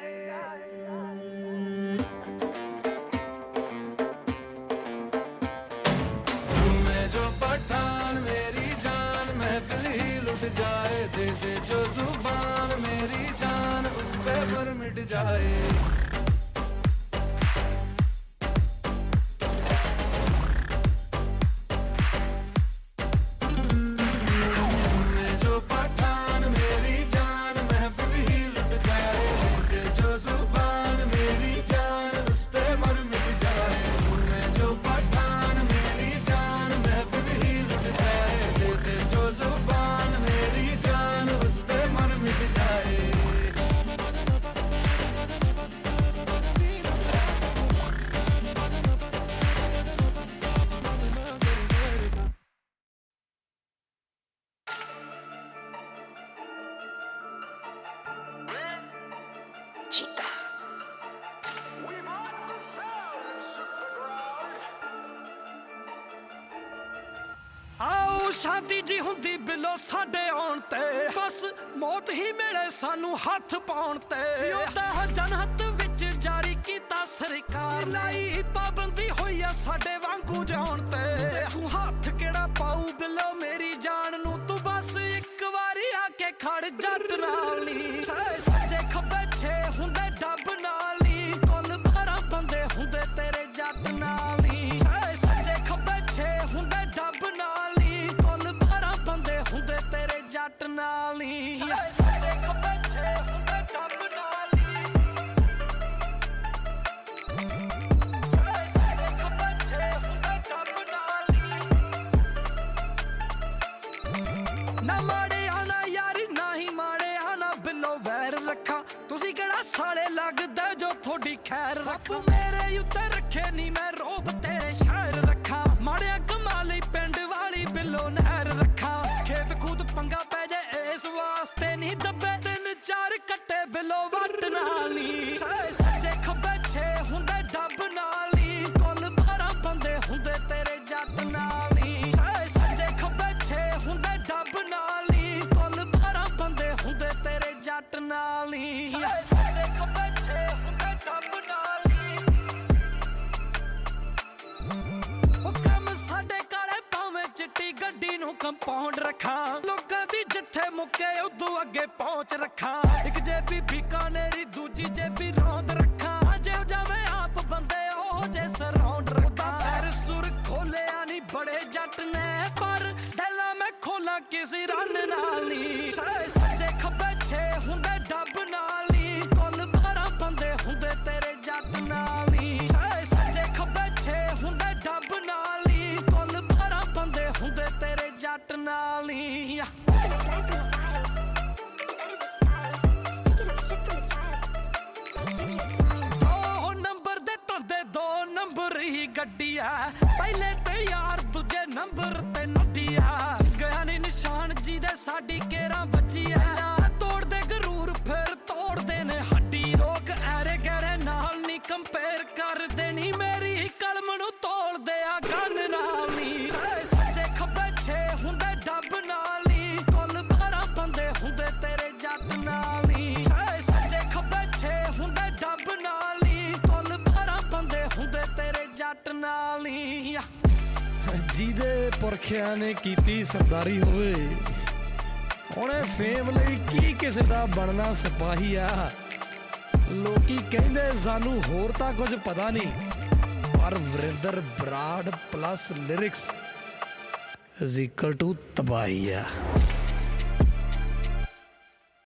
मैं जो पठान मेरी जान महफिल ही लुट जाए दे दे जो जुबान मेरी जान उस पे मर मिट जाए मैं जो पठान मेरी जान महफिल ही लुट जाए दे दे जो जुबान मेरी जान उस पे मर मिट जाए मैं जो पठान मेरी जान महफिल ही लुट जाए दे दे जो जुबान मेरी जान उस पे मर मिट जाए ਆਓ ਸ਼ਾਂਤੀ ਜੀ ਹੁੰਦੀ ਬਿੱਲੋ ਸਾਡੇ ਆਉਣ ਤੇ ਬਸ ਮੌਤ ਹੀ ਮਿਲੇ ਸਾਨੂੰ ਹੱਥ ਪਾਉਣ ਤੇ ਯੋਧਾ ਜਨਹਤ ਵਿੱਚ ਜਾਰੀ ਕੀਤਾ ਸਰਕਾਰ ਲਾਈ ਪਾਬੰਦੀ ਹੋਈ ਆ ਸਾਡੇ ਵਾਂਗੂ ਜਾਣ ਤੇ ਤੂੰ ਹੱਥ ਕਿਹੜਾ ਪਾਉ ਬਿੱਲੋ ਮੇਰੀ ਜਾਨ ਨੂੰ ਤੂੰ ਬਸ ਇੱਕ ਵਾਰੀ ਆ ਕੇ ਖੜ ਜੱਟ ਨਾਲ ਨੀ ਸੱਜੇ ਖੱਬੇ ਛੇ ਹੁੰਦੇ ਡੱਬ ਨਾਲ ਨੀ ਕੁੱਲ ਬਾਰਾਂ ਬੰਦੇ ਹੁੰਦੇ ਤੇਰੇ ਜੱਟ ਨਾਲ ਨੀ ਸੱਜੇ ਖੱਬੇ ਛੇ ਹੁੰਦੇ ਡੱਬ ਨਾਲ ਨੀ ਕੁੱਲ ਬਾਰਾਂ ਬੰਦੇ ਹੁੰਦੇ ਤੇਰੇ ਜੱਟ ਨਾਲ ਨੀ ਸੱਜੇ ਖੱਬੇ ਛੇ ਹੁੰਦੇ ਡੱਬ ਨਾਲ ਨੀ ਸੱਜੇ ਖੱਬੇ ਛੇ ਹੁੰਦੇ ਡੱਬ ਨਾਲ ਨੀ ਨਾ ਮਾੜੇ ਆਣਾ ਯਾਰੀ ਨਾ ਹੀ ਮਾੜੇ ਆਣਾ ਬਿੱਲੋ ਵੈਰ ਰੱਖਾ ਤੁਸੀਂ ਕਿਹੜਾ ਸਾਲੇ ਲੱਗਦਾ ਜੋ ਤੁਹਾਡੀ ਖੈਰ ਰੱਖੋ ਮੇਰੇ ਉੱਤੇ ਰੱਖੇ ਨੀ ਮੈਂ ਰੋਬ ਤੇਰੇ ਸ਼ਹਿਰ ਰੱਖਾ ਮਾੜਿਆ ਕਮਾ ਲਈ ਪਿੰਡ ਵਾਲੀ ਬਿੱਲੋ ਨਹਿਰ ਰੱਖਾ ਖੇਤ ਖੂਦ ਪੰਗਾ ਪੈ ਜਾਏ ਇਸ ਵਾਸਤੇ ਨਹੀਂ ਦੱਬੇ ਤਿੰਨ ਚਾਰ ਕੱਟੇ ਬਿੱਲੋ ਵੱਟ ਨਾਲ ਨੀ ਸੱਜੇ ਖੱਬੇ ਛੇ ਹੁੰਦੇ ਡੱਬ ਨਾਲ ਨੀ ਕੁੱਲ ਬਾਰਾਂ ਬੰਦੇ ਹੁੰਦੇ ਤੇਰੇ ਜੱਟ ਨਾਲ ਨੀ ਸੱਜੇ ਖੱਬੇ ਛੇ ਹੁੰਦੇ ਡੱਬ ਨਾਲ ਨੀ ਕੁੱਲ ਬਾਰਾਂ ਬੰਦੇ ਹੁੰਦੇ ਤੇਰੇ ਜੱਟ ਨਾਲ ਨੀ ਸੱਜੇ ਖੱਬੇ ਛੇ ਹੁੰਦੇ ਡੱਬ ਨਾਲ ਨੀ ਉਹ ਕੰਮ ਸਾਡੇ ਕਾਲੇ ਪਾਵੇਂ ਚਿੱਟੀ ਗੱਡੀ ਨੂੰ ਕੰਪਾਊਂਡ ਰੱਖਾਂ ਲੋਕਾਂ ਦੀ ਜਿੱਥੇ ਮੁੱਕੇ ਉਦੋਂ ਅੱਗੇ ਪਹੁੰਚ ਰੱਖਾਂ ਇੱਕ ਜੇਬੀ ਬੀਕਾਨੇਰੀ ਦੂਜੀ ਜੇਬੀ ਰੌਂਦ ਰੱਖਾਂ ਜੇ ਜਾਵੇਂ ਆਪ ਬੰਦੇ ਉਹ ਜੇ ਸਰਾਉਂਡ ਰੱਖਾਂ ਸਰ ਸੁਰ ਖੋਲਿਆ ਨਹੀਂ ਬੜੇ ਜੱਟ ਨੇ ਪਰ ਡੈਲਾ ਮੈਂ ਖੋਲਾਂ ਕਿਸੇ ਰਨ ਨਾਲ ਨੀ ਸੱਜੇ ਖੱਬੇ ਛੇ ਹੁੰਦੇ ਡੱਬ ਨਾਲ ਨੀ ਕੁੱਲ ਬਾਰਾਂ ਬੰਦੇ ਹੁੰਦੇ ਤੇਰੇ ਜੱਟ ਨਾਲ ਨੀ ਸੱਜੇ ਖੱਬੇ ਛੇ ਹੁੰਦੇ ਡੱਬ ਨਾਲ ਨੀ ਕੁੱਲ ਬਾਰਾਂ ਬੰਦੇ ਹੁੰਦੇ ਤੇਰੇ ਜੱਟ ਨਾਲ ਨੀ ਦੋ ਨੰਬਰ ਦੇ ਧੰਦੇ ਦੋ ਨੰਬਰ ਹੀ ਗੱਡੀ ਆ ਪਹਿਲੇ ਤੇ ਯਾਰ ਦੂਜੇ ਨੰਬਰ ਤੇ ਨੱਡੀ ਆ ਗਿਆ ਨੀ ਨਿਸ਼ਾਨ ਜੀ ਦੇ ਸਾਡੀ ਕੇਰਾਂ ਬੱਚੀ ਆ ਤੋੜਦੇ ਗਰੂਰ ਫਿਰ ਤੋੜਦੇ ਨੇ ਹੱਡੀ ਲੋਕ ਐਰੇ ਗੈਰੇ ਨਾਲ ਨੀ ਕੰਪੇਅਰ ਕਰਦੇ ਨੀ ਮੇਰੀ ਕਲਮ ਨੂੰ ਤੋੜਦੇ ਆ ਗੰਨ ਨਾਲ ਨੀ ਸੱਜੇ ਖੱਬੇ ਛੇ ਜਿਹਦੇ ਪੁਰਖਿਆਂ ਨੇ ਕੀਤੀ ਸਰਦਾਰੀ ਹੋਵੇ ਉਹਨੇ ਫੇਮ ਲਈ ਕੀ ਕਿਸੇ ਦਾ ਬਣਨਾ ਸਿਪਾਹੀ ਆ। ਲੋਕੀ ਕਹਿੰਦੇ ਸਾਨੂੰ ਹੋਰ ਤਾਂ ਕੁਝ ਪਤਾ ਨਹੀਂ ਪਰ Varinder Brar plus lyrics is equal to ਤਬਾਹੀ ਆ।